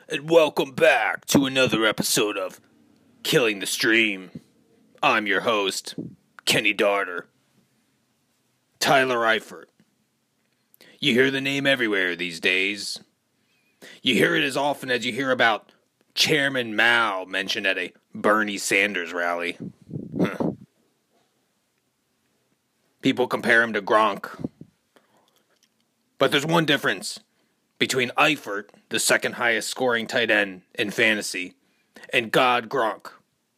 and welcome back to another episode of Killing the Stream. I'm your host, Kenny Darter. Tyler Eifert. You hear the name everywhere these days. You hear it as often as you hear about Chairman Mao mentioned at a Bernie Sanders rally. People compare him to Gronk. But there's one difference between Eifert, the second highest scoring tight end in fantasy, and God Gronk.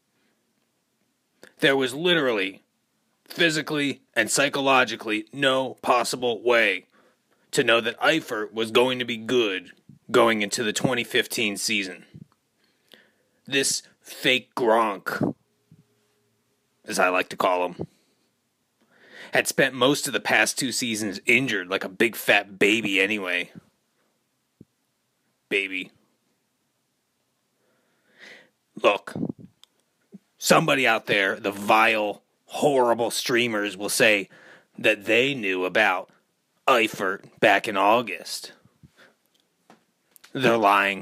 There was literally, physically, and psychologically no possible way to know that Eifert was going to be good going into the 2015 season. This fake Gronk, as I like to call him, had spent most of the past 2 seasons injured like a big fat baby anyway. Baby. Look, somebody out there, the vile, horrible streamers will say that they knew about Eifert back in August. They're lying.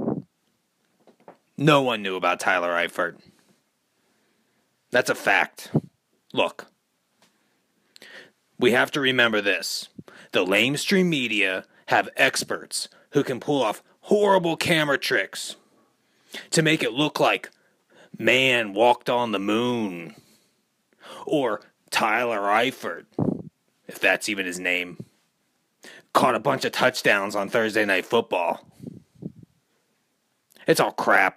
No one knew about Tyler Eifert. That's a fact. Look, we have to remember this. The lamestream media have experts who can pull off horrible camera tricks to make it look like man walked on the moon or Tyler Eifert, if that's even his name, caught a bunch of touchdowns on Thursday Night Football. It's all crap.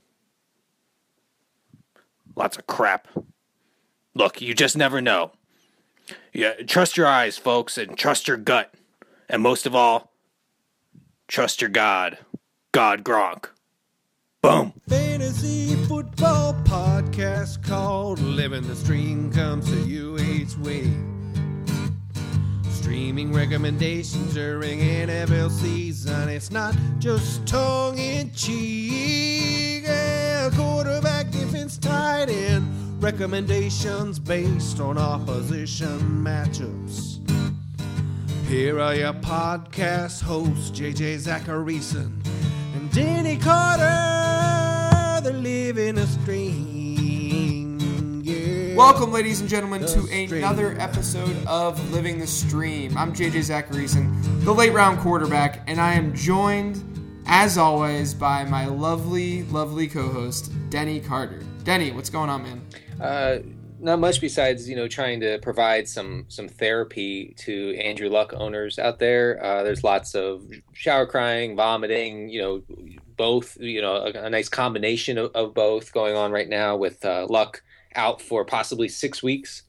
Lots of crap. Look, you just never know. Yeah, trust your eyes, folks, and trust your gut. And most of all, trust your God. God Gronk. Boom. Fantasy football podcast called Living the Stream comes to you each week. Streaming recommendations during NFL season. It's not just tongue-in-cheek. Yeah, quarterback, defense, tight end. Recommendations based on opposition matchups. Here are your podcast hosts, JJ Zacharyson and Danny Carter. They're living a stream. Yeah. Welcome, ladies and gentlemen, to another episode of Living the Stream. I'm JJ Zacharyson, the late round quarterback, and I am joined, as always, by my lovely, lovely co-host, Denny Carter. Denny, what's going on, man? Not much besides, trying to provide some therapy to Andrew Luck owners out there. There's lots of shower crying, vomiting, both, a nice combination of both going on right now with Luck out for possibly 6 weeks.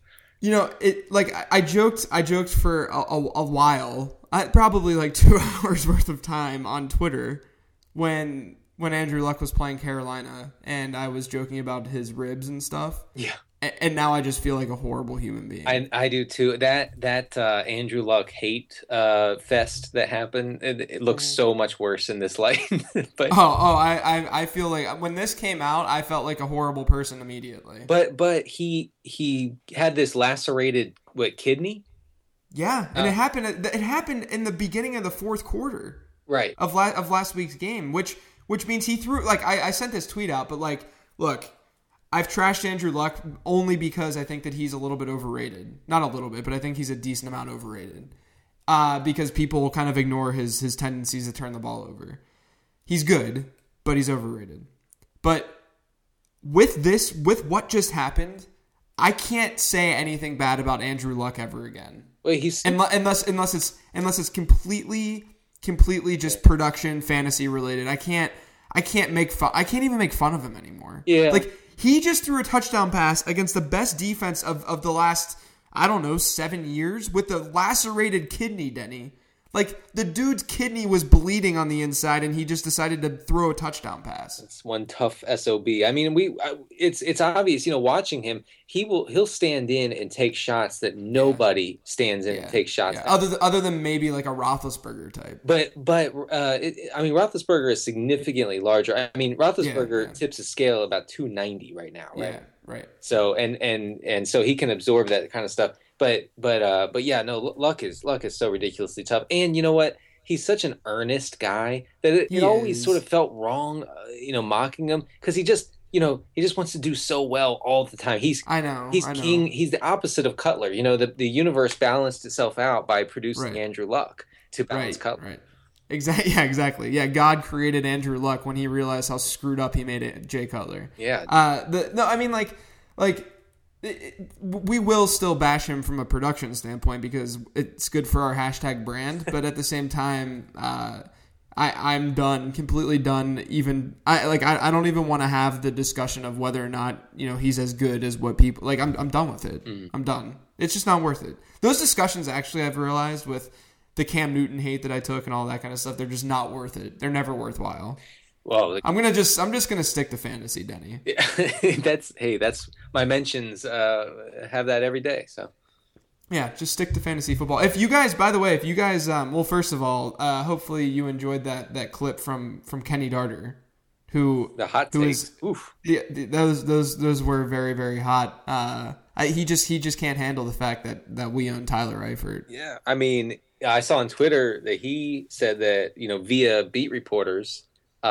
I joked for a while, probably like 2 hours worth of time on Twitter when Andrew Luck was playing Carolina and I was joking about his ribs and stuff. Yeah. And now I just feel like a horrible human being. I do too. That Andrew Luck hate fest that happened, it looks so much worse in this light. But I feel like when this came out, I felt like a horrible person immediately. But he had this lacerated kidney? Yeah, and it happened in the beginning of the fourth quarter. Right. Of last week's game, which means he threw I sent this tweet out, but look, I've trashed Andrew Luck only because I think that he's a little bit overrated. Not a little bit, but I think he's a decent amount overrated. Because people kind of ignore his tendencies to turn the ball over. He's good, but he's overrated. But with what just happened, I can't say anything bad about Andrew Luck ever again. Well, unless it's completely just production fantasy related. I can't make fun. I can't even make fun of him anymore. Yeah. He just threw a touchdown pass against the best defense of the last, 7 years with the lacerated kidney, Denny. The dude's kidney was bleeding on the inside, and he just decided to throw a touchdown pass. It's one tough SOB. I mean, it's obvious, watching him, he'll stand in and take shots that nobody stands in and takes shots. Yeah. Other than maybe like a Roethlisberger type. But Roethlisberger is significantly larger. I mean, Roethlisberger tips a scale about 290 right now, right? Yeah, right. So and so he can absorb that kind of stuff. But Luck is so ridiculously tough. And you know what? he's such an earnest guy that it always sort of felt wrong, mocking him because he just wants to do so well all the time. He's king. He's the opposite of Cutler. The universe balanced itself out by producing Andrew Luck to balance Cutler. Right. Exactly. Yeah, exactly. Yeah, God created Andrew Luck when he realized how screwed up he made it Jay Cutler. Yeah. We will still bash him from a production standpoint because it's good for our hashtag brand, but at the same time, I'm done, completely done. I don't even want to have the discussion of whether or not he's as good as what people like. I'm done with it. I'm done. It's just not worth it. Those discussions, actually, I've realized with the Cam Newton hate that I took and all that kind of stuff, they're just not worth it. They're never worthwhile. Well, I'm just gonna stick to fantasy, Denny. That's my mentions. Have that every day. So yeah, just stick to fantasy football. If you guys, by the way, well, first of all, hopefully you enjoyed that clip from Kenny Darter, who the hot takes. Oof. Those were very, very hot. He just can't handle the fact that we own Tyler Eifert. Yeah, I mean, I saw on Twitter that he said that via beat reporters.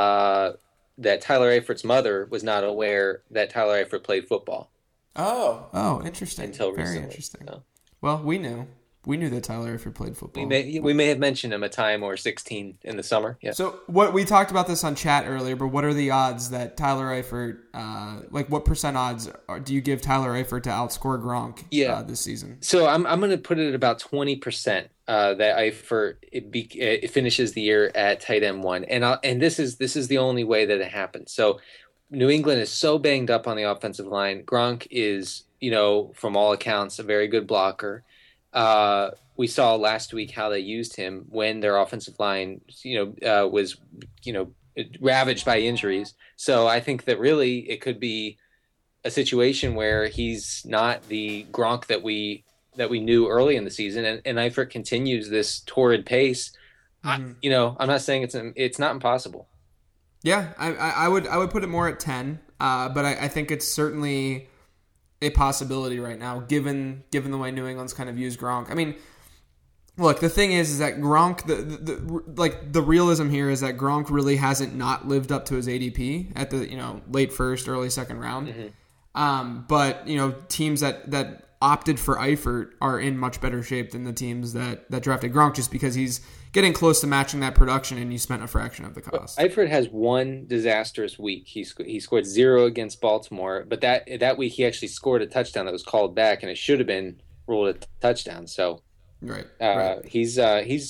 That Tyler Eifert's mother was not aware that Tyler Eifert played football. Oh, interesting. Until very recently. Interesting. So. Well, we knew that Tyler Eifert played football. We may have mentioned him a time or 16 in the summer. Yeah. So what we talked about this on chat earlier, but what are the odds that Tyler Eifert, what percent odds do you give Tyler Eifert to outscore Gronk this season? So I'm going to put it at about 20%. That Eifert it finishes the year at tight end 1, and this is the only way that it happens. So New England is so banged up on the offensive line. Gronk is from all accounts a very good blocker. We saw last week how they used him when their offensive line was ravaged by injuries. So I think that really it could be a situation where he's not the Gronk that we knew early in the season, and Eifert continues this torrid pace. Mm-hmm. I'm not saying it's not impossible. Yeah, I would put it more at 10, but I think it's certainly a possibility right now, given the way New England's kind of used Gronk. I mean, look, the thing is that Gronk, the realism here is that Gronk really hasn't not lived up to his ADP at the late first, early second round. Mm-hmm. But teams that opted for Eifert are in much better shape than the teams that drafted Gronk, just because he's getting close to matching that production and you spent a fraction of the cost. Eifert has one disastrous week. He scored 0 against Baltimore, but that week he actually scored a touchdown that was called back, and it should have been ruled a touchdown. So right. He's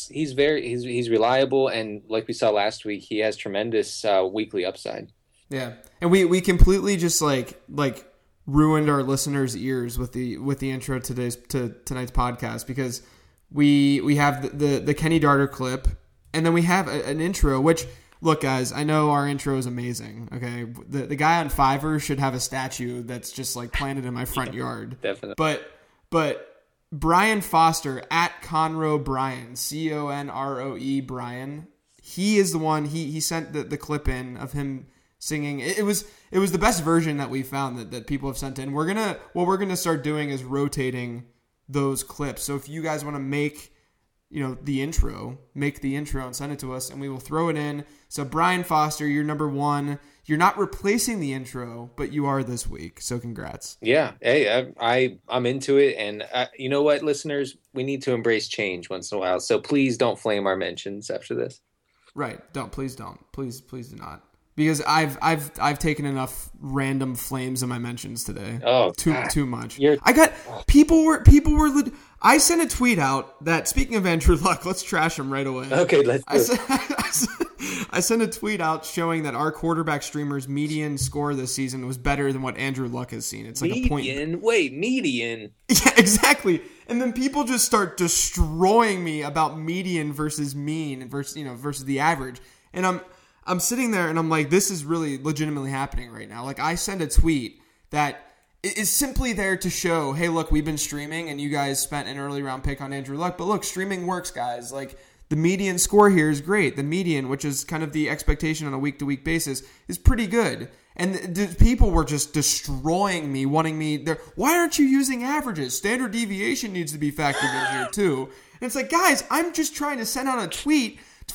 reliable, and like we saw last week, he has tremendous weekly upside. Yeah, and we completely just like ruined our listeners' ears with the intro to tonight's podcast, because we have the Kenny Darter clip, and then we have an intro, which, look guys, I know our intro is amazing, okay? The guy on Fiverr should have a statue that's just like planted in my front yard. Definitely. But Brian Foster at Conroe Brian, CONROE Brian, he is the one, he sent the clip in of him singing. It was the best version that we found that people have sent in. What we're gonna start doing is rotating those clips. So if you guys want to make the intro and send it to us, and we will throw it in. So Brian Foster, you're number 1. You're not replacing the intro, but you are this week. So congrats. Yeah. Hey, I'm into it, and you know what, listeners, we need to embrace change once in a while. So please don't flame our mentions after this. Right. Please don't. Please do not. Because I've taken enough random flames in my mentions today. Oh, too much. I got people were. I sent a tweet out that, speaking of Andrew Luck, let's trash him right away. Okay, let's do it. I sent a tweet out showing that our quarterback streamer's median score this season was better than what Andrew Luck has seen. It's like a point. Median. Yeah, exactly. And then people just start destroying me about median versus mean versus the average. And I'm sitting there and I'm like, this is really legitimately happening right now. Like, I send a tweet that is simply there to show, hey, look, we've been streaming and you guys spent an early round pick on Andrew Luck. But look, streaming works, guys. Like, the median score here is great. The median, which is kind of the expectation on a week-to-week basis, is pretty good. And the people were just destroying me, wanting me there. Why aren't you using averages? Standard deviation needs to be factored in here too. And it's like, guys, I'm just trying to send out a tweet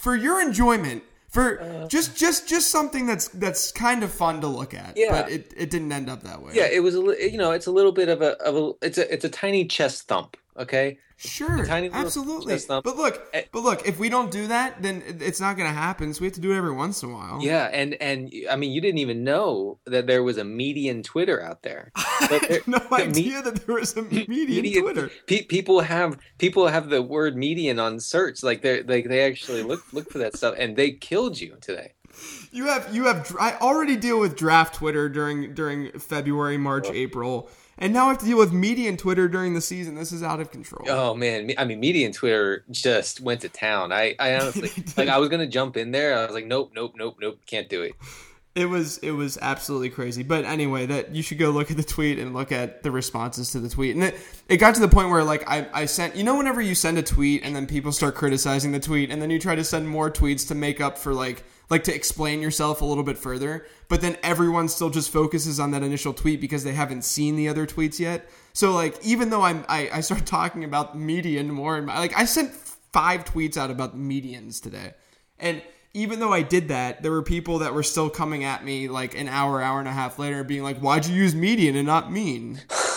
for your enjoyment, for just something that's kind of fun to look at. Yeah. But it didn't end up that way. Yeah, it was it's a little bit of it's a tiny chest thump. Okay. Sure, tiny little absolutely. chest thump. But look, if we don't do that, then it's not going to happen. So we have to do it every once in a while. Yeah, and I mean, you didn't even know that there was a median Twitter out there. I had no idea that there was a median Twitter. People have the word median on search, like they actually look for that stuff, and they killed you today. You have. I already deal with draft Twitter during February, March, April. And now I have to deal with median Twitter during the season. This is out of control. Oh man, I mean, median Twitter just went to town. I honestly, like, I was gonna jump in there. I was like, nope, can't do it. It was absolutely crazy. But anyway, that you should go look at the tweet and look at the responses to the tweet. And it got to the point where, like, I sent, whenever you send a tweet and then people start criticizing the tweet, and then you try to send more tweets to make up for like to explain yourself a little bit further, but then everyone still just focuses on that initial tweet because they haven't seen the other tweets yet. So, like, even though I start talking about median more, and like, I sent 5 tweets out about medians today, and even though I did that, there were people that were still coming at me like an hour and a half later, being like, "Why'd you use median and not mean?"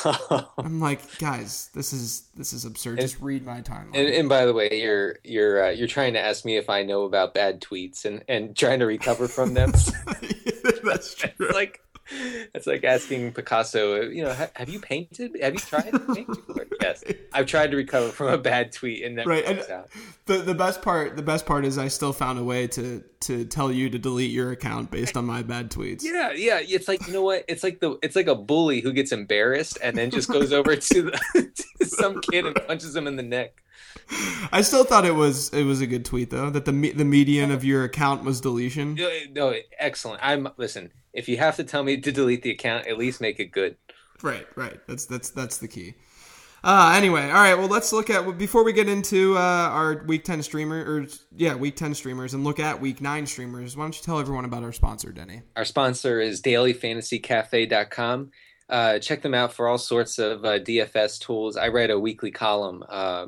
I'm like, guys, this is absurd. Just read my timeline. And by the way, you're trying to ask me if I know about bad tweets and trying to recover from them. That's true. It's like asking Picasso, have you painted? Have you tried to paint? Yes, I've tried to recover from a bad tweet and never works out. The best part is I still found a way to tell you to delete your account based on my bad tweets. Yeah. It's like, you know what? It's like a bully who gets embarrassed and then just goes over to some kid and punches him in the neck. I still thought it was a good tweet though, that the median of your account was deletion. No, excellent. Listen. If you have to tell me to delete the account, at least make it good. Right. That's the key. Anyway, all right. Well, let's look at, before we get into our Week 10 Week 10 streamers and look at Week 9 streamers. Why don't you tell everyone about our sponsor, Denny? Our sponsor is dailyfantasycafe.com. Check them out for all sorts of DFS tools. I write a weekly column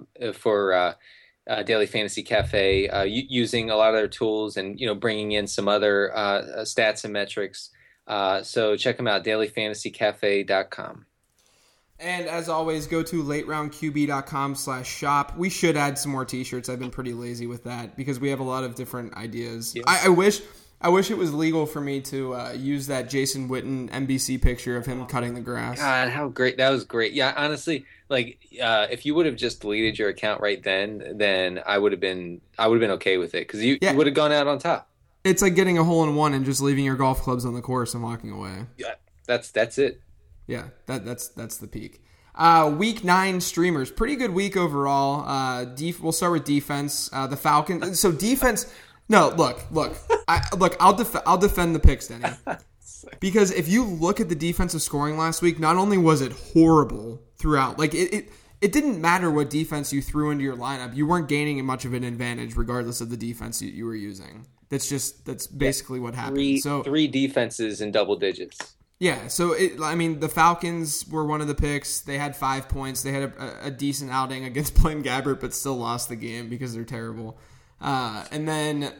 for Daily Fantasy Cafe, using a lot of their tools and bringing in some other stats and metrics. So check them out, dailyfantasycafe.com. And as always, go to lateroundqb.com/shop. We should add some more t-shirts. I've been pretty lazy with that because we have a lot of different ideas. Yes. I wish it was legal for me to use that Jason Witten NBC picture of him cutting the grass. God, how great. That was great. Yeah, honestly, like, if you would have just deleted your account right then I would have been okay with it because you would have gone out on top. It's like getting a hole-in-one and just leaving your golf clubs on the course and walking away. Yeah, that's it. Yeah, that's the peak. Week 9 streamers, pretty good week overall. We'll start with defense. The Falcons. So defense. No, look. I'll defend the picks, Denny. Because if you look at the defensive scoring last week, not only was it horrible throughout, like it didn't matter what defense you threw into your lineup, you weren't gaining much of an advantage regardless of the defense you were using. That's basically what happened. Three defenses in double digits. Yeah, so the Falcons were one of the picks. They had 5 points. They had a decent outing against Blaine Gabbert, but still lost the game because they're terrible. And then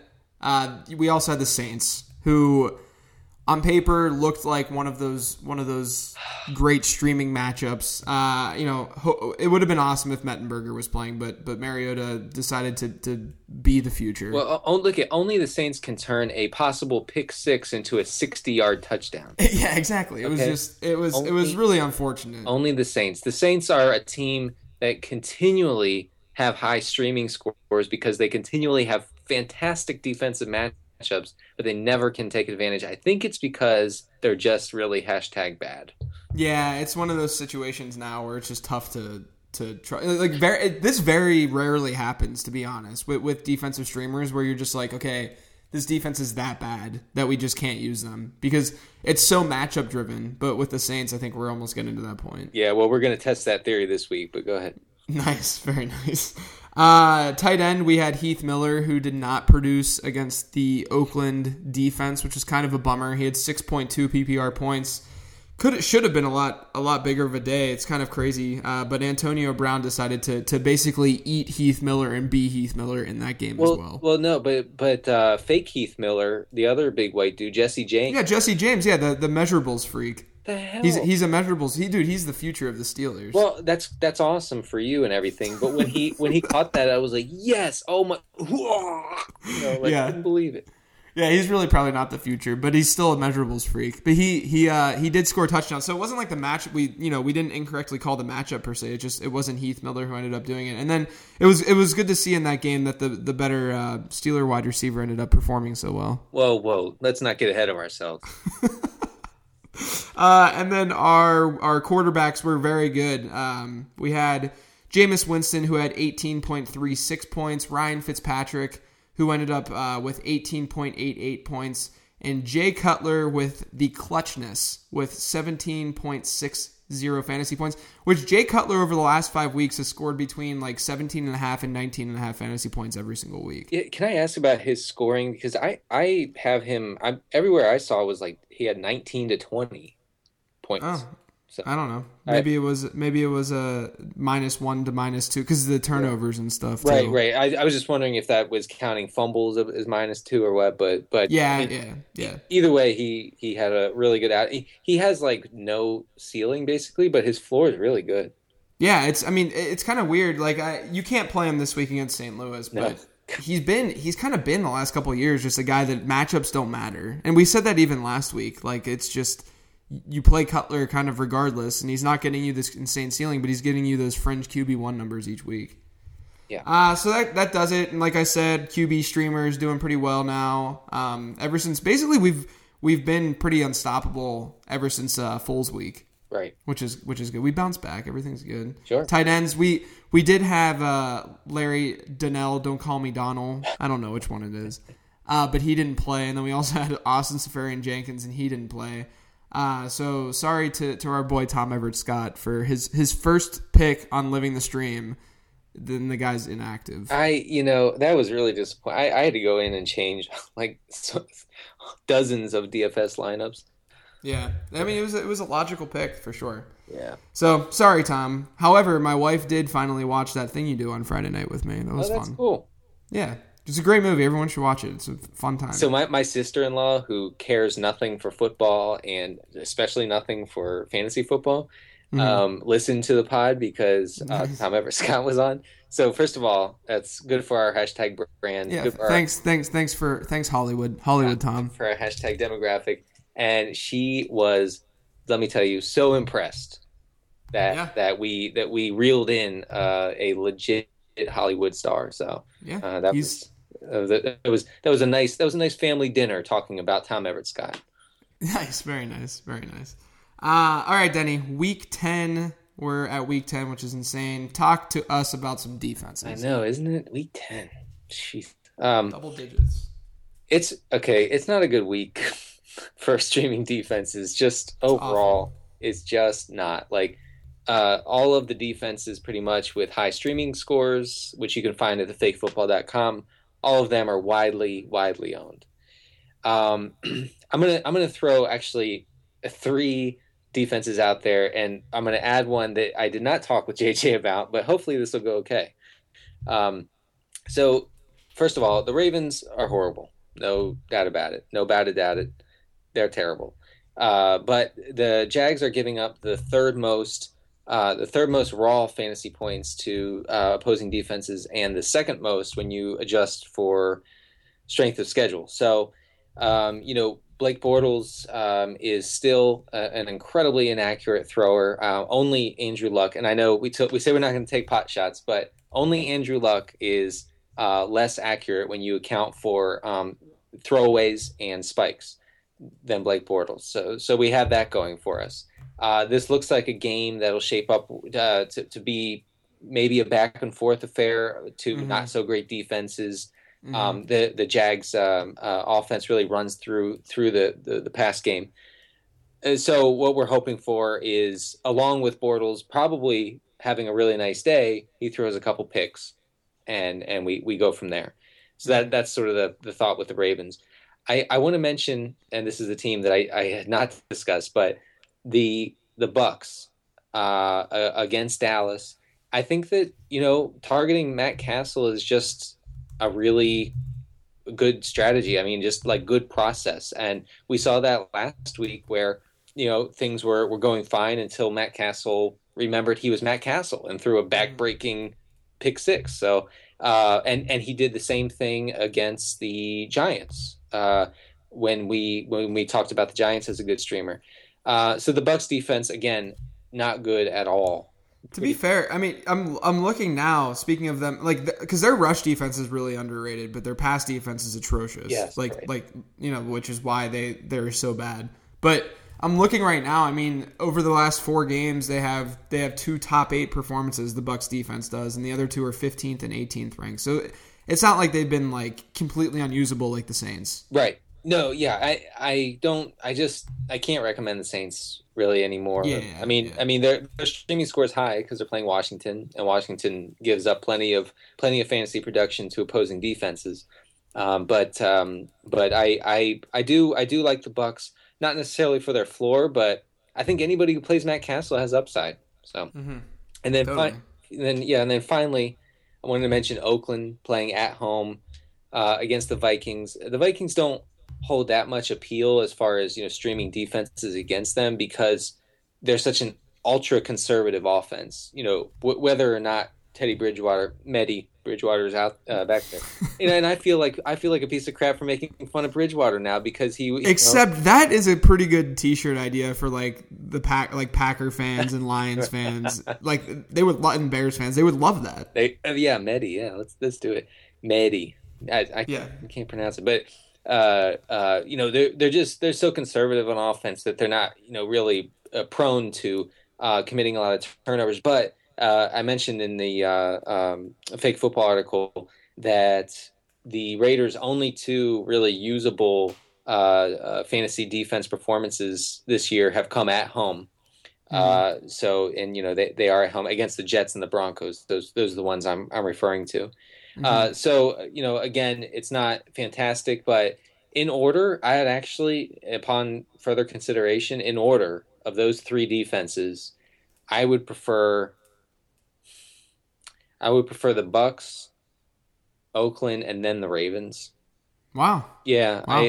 we also had the Saints, who on paper looked like one of those great streaming matchups. It would have been awesome if Mettenberger was playing, but Mariota decided to be the future. Well, look at only the Saints can turn a possible pick six into a 60-yard touchdown. Yeah, exactly. It was really unfortunate. Only the Saints. The Saints are a team that continually have high streaming scores because they continually have fantastic defensive matchups, but they never can take advantage. I think it's because they're just really #bad. Yeah, it's one of those situations now where it's just tough to try. This very rarely happens, to be honest, with defensive streamers, where you're just like, okay, this defense is that bad that we just can't use them because it's so matchup driven. But with the Saints, I think we're almost getting to that point. Yeah, well, we're going to test that theory this week, but go ahead. Nice, very nice. Tight end, we had Heath Miller, who did not produce against the Oakland defense, which was kind of a bummer. He had 6.2 PPR points. Should have been a lot bigger of a day. It's kind of crazy, but Antonio Brown decided to basically eat Heath Miller and be Heath Miller in that game as well. Well, no, but fake Heath Miller, the other big white dude, Jesse James. Yeah, Jesse James. Yeah, the measurables freak. The hell? He's a measurables. He's the future of the Steelers. Well, that's awesome for you and everything. But when he caught that, I was like, yes, oh my, I couldn't believe it. Yeah, he's really probably not the future, but he's still a measurables freak. But he did score touchdowns, so it wasn't like the match. We didn't incorrectly call the matchup per se. It wasn't Heath Miller who ended up doing it. And then it was good to see in that game that the better Steeler wide receiver ended up performing so well. Whoa, let's not get ahead of ourselves. And then our quarterbacks were very good. We had Jameis Winston, who had 18.36 points, Ryan Fitzpatrick, who ended up with 18.88 points, and Jay Cutler with the clutchness with 17.60 fantasy points, which Jay Cutler over the last 5 weeks has scored between like 17.5 and 19.5 fantasy points every single week. Yeah, can I ask about his scoring? Because I have him, everywhere I saw was like he had 19 to 20 points. Oh. So, I don't know. Maybe it was a -1 to -2 because of the turnovers and stuff. Too. Right. I was just wondering if that was counting fumbles as -2 or what. But yeah. Either way, he had a really good out. He has like no ceiling basically, but his floor is really good. Yeah, it's kind of weird. Like you can't play him this week against St. Louis, but he's kind of been the last couple of years just a guy that matchups don't matter, and we said that even last week. Like it's just. You play Cutler kind of regardless, and he's not getting you this insane ceiling, but he's getting you those fringe QB1 numbers each week. Yeah. So that does it. And like I said, QB streamers doing pretty well now. Ever since basically we've been pretty unstoppable ever since Foles week. Right. Which is good. We bounced back. Everything's good. Sure. Tight ends. We did have Larry Donnell. Don't call me Donald. I don't know which one it is. But he didn't play. And then we also had Austin Safarian Jenkins, and he didn't play. So sorry to our boy Tom Everett Scott for his first pick on Living the Stream. Then the guy's inactive. That was really disappointing. I had to go in and change like dozens of DFS lineups. Yeah, I mean it was a logical pick for sure. Yeah. So sorry, Tom. However, my wife did finally watch that thing you do on Friday night with me. That was that's fun. Cool. Yeah. It's a great movie. Everyone should watch it. It's a fun time. So my sister-in-law, who cares nothing for football and especially nothing for fantasy football, listened to the pod because Tom Everett Scott was on. So first of all, that's good for our hashtag brand. Yeah, thanks Hollywood Tom for our hashtag demographic. And she was, let me tell you, so impressed that we reeled in a legit Hollywood star. So that was a nice family dinner talking about Tom Everett Scott. Nice, very nice. All right, Denny. Week 10. We're at week 10, which is insane. Talk to us about some defenses. I know, isn't it? Week 10. Jeez. Double digits. It's okay. It's not a good week for streaming defenses. Just overall, it's just not like. All of the defenses pretty much with high streaming scores, which you can find at thefakefootball.com, all of them are widely owned. I'm gonna throw actually 3 defenses out there, and I'm gonna add one that I did not talk with JJ about, but hopefully this will go okay. So first of all, the Ravens are horrible, no doubt about it. They're terrible. But the Jags are giving up the third most raw fantasy points to opposing defenses, and the second most when you adjust for strength of schedule. So, Blake Bortles is still an incredibly inaccurate thrower. Only Andrew Luck, and I know we say we're not going to take pot shots, but only Andrew Luck is less accurate when you account for throwaways and spikes than Blake Bortles. So we have that going for us. This looks like a game that'll shape up to be maybe a back and forth affair to not so great defenses. The Jags offense really runs through the pass game. So what we're hoping for is, along with Bortles probably having a really nice day, he throws a couple picks, and we go from there. So that's sort of the thought with the Ravens. I want to mention, and this is a team that I had not discussed, but the Bucks against Dallas, I think that, targeting Matt Castle is just a really good strategy. I mean, just like good process. And we saw that last week where, things were going fine until Matt Castle remembered he was Matt Castle and threw a back-breaking pick six. So, and he did the same thing against the Giants when we talked about the Giants as a good streamer. So the Bucks defense, again, not good at all. To be fair, I mean, I'm looking now. Speaking of them, because their rush defense is really underrated, but their pass defense is atrocious. Yes, right. Which is why they're so bad. But I'm looking right now. I mean, over the last 4 games, they have 2 top 8 performances. The Bucks defense does, and the other 2 are 15th and 18th ranked. So it's not like they've been completely unusable like the Saints. Right. No. Yeah. I can't recommend the Saints really anymore. Yeah, I mean, their streaming score is high because they're playing Washington, and Washington gives up plenty of fantasy production to opposing defenses. But I do like the Bucks, not necessarily for their floor, but I think anybody who plays Matt Castle has upside. So, and then totally. Finally, I wanted to mention Oakland playing at home against the Vikings. The Vikings don't hold that much appeal as far as streaming defenses against them because they're such an ultra conservative offense. Whether or not Medi Bridgewater is out back there, and I feel like a piece of crap for making fun of Bridgewater now because he. Except that is a pretty good T-shirt idea for the Packer fans and Lions fans. They would, and Bears fans, they would love that. Medi, yeah, let's do it, Medi. I can't pronounce it, but. They're so conservative on offense that they're not, really prone to committing a lot of turnovers. But I mentioned in the Fake Football article that the Raiders' only 2 really usable fantasy defense performances this year have come at home. Mm-hmm. They are at home against the Jets and the Broncos. Those are the ones I'm referring to. Mm-hmm. Again, it's not fantastic, but in order, I had actually, upon further consideration, in order of those 3 defenses, I would prefer the Bucks, Oakland, and then the Ravens. Wow. Yeah. Wow.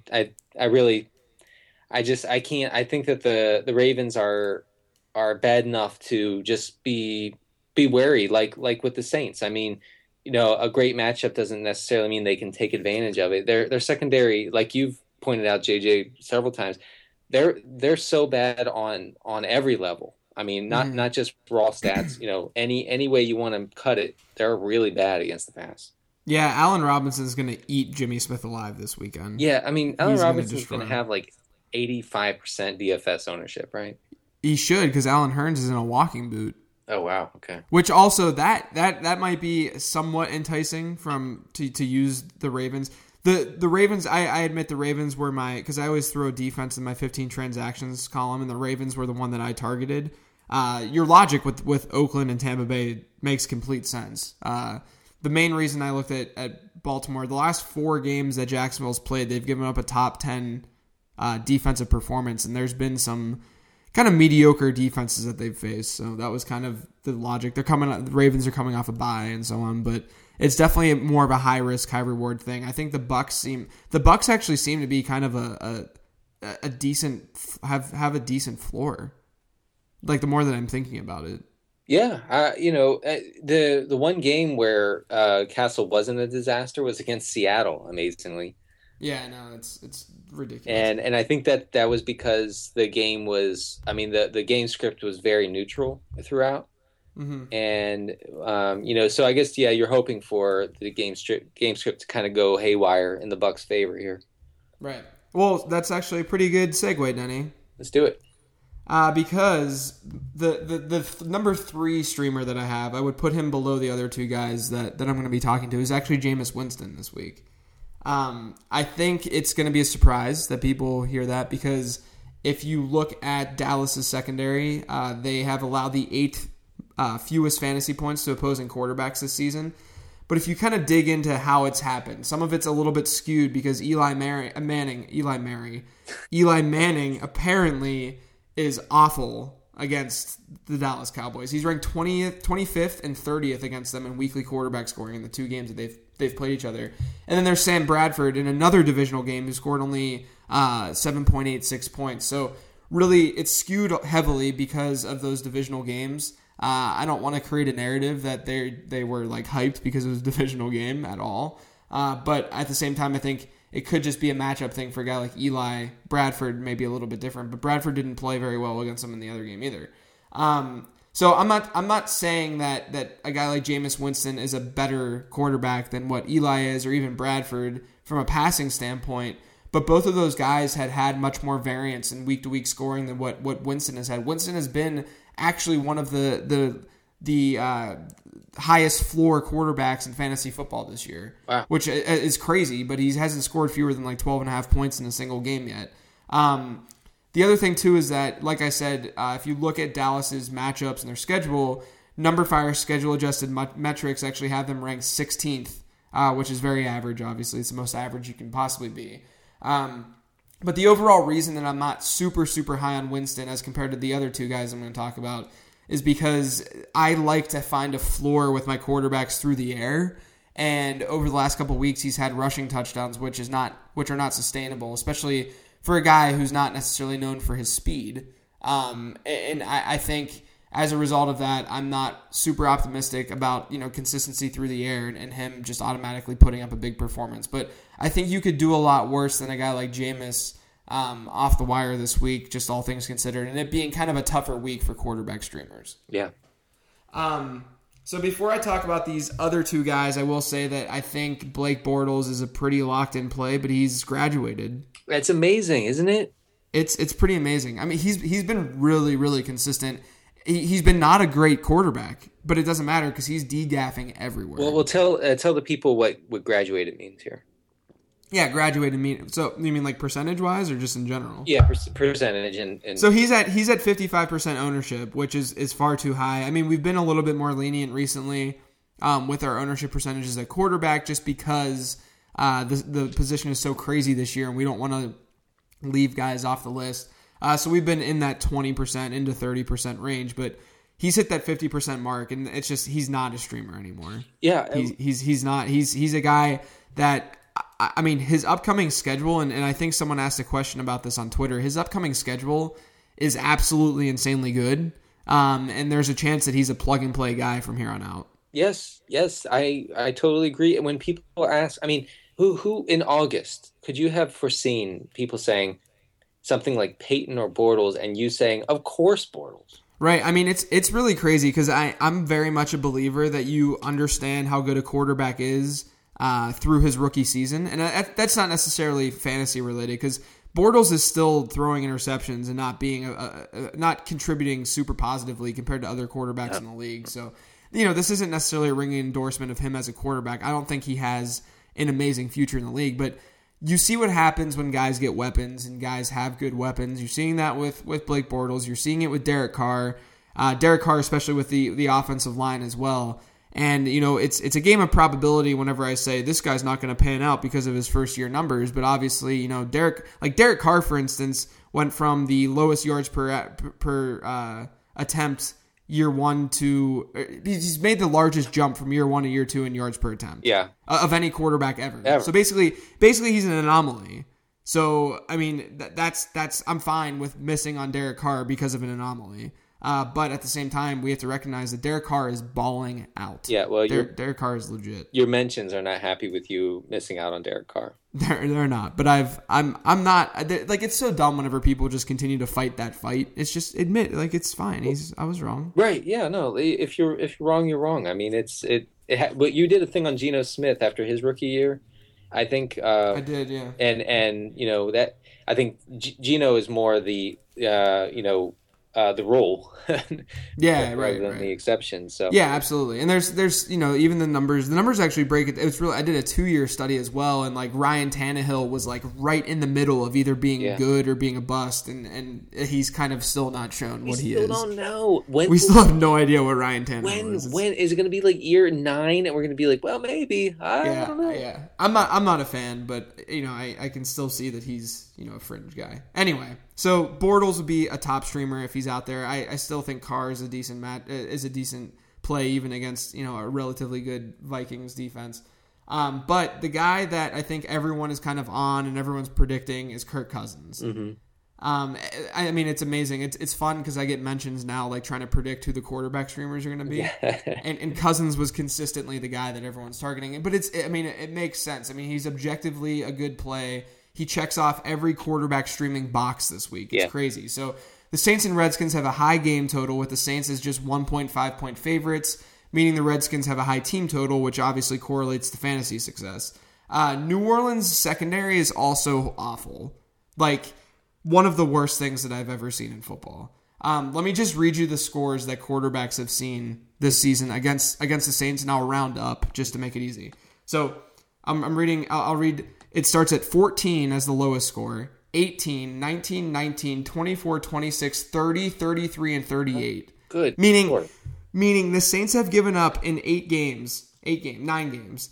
I can't. I think that the Ravens are bad enough to just be wary, like with the Saints. I mean, a great matchup doesn't necessarily mean they can take advantage of it. Their secondary, like you've pointed out, JJ, several times, they're so bad on every level. I mean, not just raw stats. Any way you want to cut it, they're really bad against the pass. Yeah, Allen Robinson's going to eat Jimmy Smith alive this weekend. Yeah, I mean, Allen Robinson's going to have 85% DFS ownership, right? He should, because Allen Hurns is in a walking boot. Oh wow! Okay. Which also that might be somewhat enticing to use the Ravens. The Ravens, I admit the Ravens were because I always throw defense in my 15 transactions column, and the Ravens were the one that I targeted. Your logic with Oakland and Tampa Bay makes complete sense. The main reason I looked at Baltimore, the last 4 games that Jacksonville's played, they've given up a top 10 defensive performance, and there's been some kind of mediocre defenses that they've faced. So that was kind of the logic. The Ravens are coming off a bye and so on, but it's definitely more of a high risk, high reward thing. I think the Bucks actually seem to be kind of a decent, have a decent floor. The more that I'm thinking about it. Yeah. The one game where Castle wasn't a disaster was against Seattle, amazingly. Yeah, no, it's ridiculous. And I think that was because the game was, the game script was very neutral throughout. Mm-hmm. And, so I guess, you're hoping for the game script to kind of go haywire in the Bucks' favor here. Right. Well, that's actually a pretty good segue, Denny. Let's do it. Because the number 3 streamer that I have, I would put him below the other 2 guys that I'm going to be talking to, is actually Jameis Winston this week. I think it's going to be a surprise that people hear that, because if you look at Dallas's secondary, they have allowed the 8th fewest fantasy points to opposing quarterbacks this season. But if you kind of dig into how it's happened, some of it's a little bit skewed because Eli Manning apparently is awful against the Dallas Cowboys. He's ranked 25th and 30th against them in weekly quarterback scoring in the 2 games that they've played each other. And then there's Sam Bradford in another divisional game who scored only 7.86 points. So really, it's skewed heavily because of those divisional games. I don't want to create a narrative that they were like hyped because it was a divisional game at all. But at the same time, I think it could just be a matchup thing for a guy like Eli. Bradford may be a little bit different, but Bradford didn't play very well against him in the other game either. So I'm not saying that a guy like Jameis Winston is a better quarterback than what Eli is or even Bradford from a passing standpoint. But both of those guys had much more variance in week-to-week scoring than what Winston has had. Winston has been actually one of the highest floor quarterbacks in fantasy football this year, wow, which is crazy, but he hasn't scored fewer than like 12.5 points in a single game yet. The other thing, too, is that, like I said, if you look at Dallas's matchups and their schedule, NumberFire schedule-adjusted metrics actually have them ranked 16th, which is very average, obviously. It's the most average you can possibly be. But the overall reason that I'm not super, super high on Winston as compared to the other 2 guys I'm going to talk about is because I like to find a floor with my quarterbacks through the air. And over the last couple of weeks, he's had rushing touchdowns, which are not sustainable, especially for a guy who's not necessarily known for his speed. And I think as a result of that, I'm not super optimistic about consistency through the air and him just automatically putting up a big performance. But I think you could do a lot worse than a guy like Jameis off the wire this week, just all things considered, and it being kind of a tougher week for quarterback streamers. Yeah. So before I talk about these other 2 guys, I will say that I think Blake Bortles is a pretty locked-in play, but he's graduated. That's amazing, isn't it? It's pretty amazing. I mean, he's been really, really consistent. He's been not a great quarterback, but it doesn't matter because he's de-gaffing everywhere. Well, we'll tell the people what graduated means here. Yeah, graduated mean. So you mean like percentage-wise or just in general? Yeah, percentage. And so he's at 55% ownership, which is far too high. I mean, we've been a little bit more lenient recently with our ownership percentages at quarterback just because the position is so crazy this year and we don't want to leave guys off the list. So we've been in that 20% into 30% range, but he's hit that 50% mark, and it's just he's not a streamer anymore. Yeah, he's not. He's a guy that. I mean, his upcoming schedule, and I think someone asked a question about this on Twitter, his upcoming schedule is absolutely insanely good, and there's a chance that he's a plug-and-play guy from here on out. Yes, I totally agree. And when people ask, I mean, who in August could you have foreseen people saying something like Peyton or Bortles, and you saying, of course Bortles? Right. I mean, it's really crazy because I'm very much a believer that you understand how good a quarterback is through his rookie season. And that's not necessarily fantasy related because Bortles is still throwing interceptions and not being not contributing super positively compared to other quarterbacks in the league. So, this isn't necessarily a ringing endorsement of him as a quarterback. I don't think he has an amazing future in the league, but you see what happens when guys get weapons and guys have good weapons. You're seeing that with Blake Bortles. You're seeing it with Derek Carr. Derek Carr, especially with the offensive line as well. And, it's a game of probability whenever I say this guy's not going to pan out because of his first year numbers. But obviously, Derek Carr, for instance, went from the lowest yards per attempt year 1 to he's made the largest jump from year 1 to year 2 in yards per attempt. Yeah. Of any quarterback ever. So basically he's an anomaly. So, I mean, that's I'm fine with missing on Derek Carr because of an anomaly. But at the same time, we have to recognize that Derek Carr is balling out. Yeah, well, Derek Carr is legit. Your mentions are not happy with you missing out on Derek Carr. They're not. But I'm not like it's so dumb whenever people just continue to fight that fight. It's just admit like it's fine. I was wrong. Right? Yeah. No. If you're wrong, you're wrong. I mean, but you did a thing on Geno Smith after his rookie year. I think I did. Yeah. And that I think Geno is more the the rule yeah, rather than the exception. So yeah, absolutely. And there's even the numbers actually break it. It's really, I did a 2-year study as well, and like Ryan Tannehill was like right in the middle of either being good or being a bust, and he's kind of still not shown what he is. We still don't know. We still have no idea what Ryan Tannehill is. When is it going to be like year 9 and we're going to be like, well, maybe. I don't know. Yeah. I'm not a fan, but I can still see that he's just, a fringe guy. Anyway, so Bortles would be a top streamer if he's out there. I still think Carr is a decent play even against, a relatively good Vikings defense. But the guy that I think everyone is kind of on and everyone's predicting is Kirk Cousins. Mm-hmm. I mean, it's amazing. It's fun because I get mentions now, like trying to predict who the quarterback streamers are going to be. Yeah. And Cousins was consistently the guy that everyone's targeting. But it makes sense. I mean, he's objectively a good play. He checks off every quarterback streaming box this week. It's crazy. So the Saints and Redskins have a high game total with the Saints as just 1.5 point favorites, meaning the Redskins have a high team total, which obviously correlates to fantasy success. New Orleans secondary is also awful. Like, one of the worst things that I've ever seen in football. Let me just read you the scores that quarterbacks have seen this season against the Saints, and I'll round up just to make it easy. So I'm reading. I'll read. It starts at 14 as the lowest score, 18, 19, 19, 24, 26, 30, 33, and 38. Good. Meaning the Saints have given up in 9 games,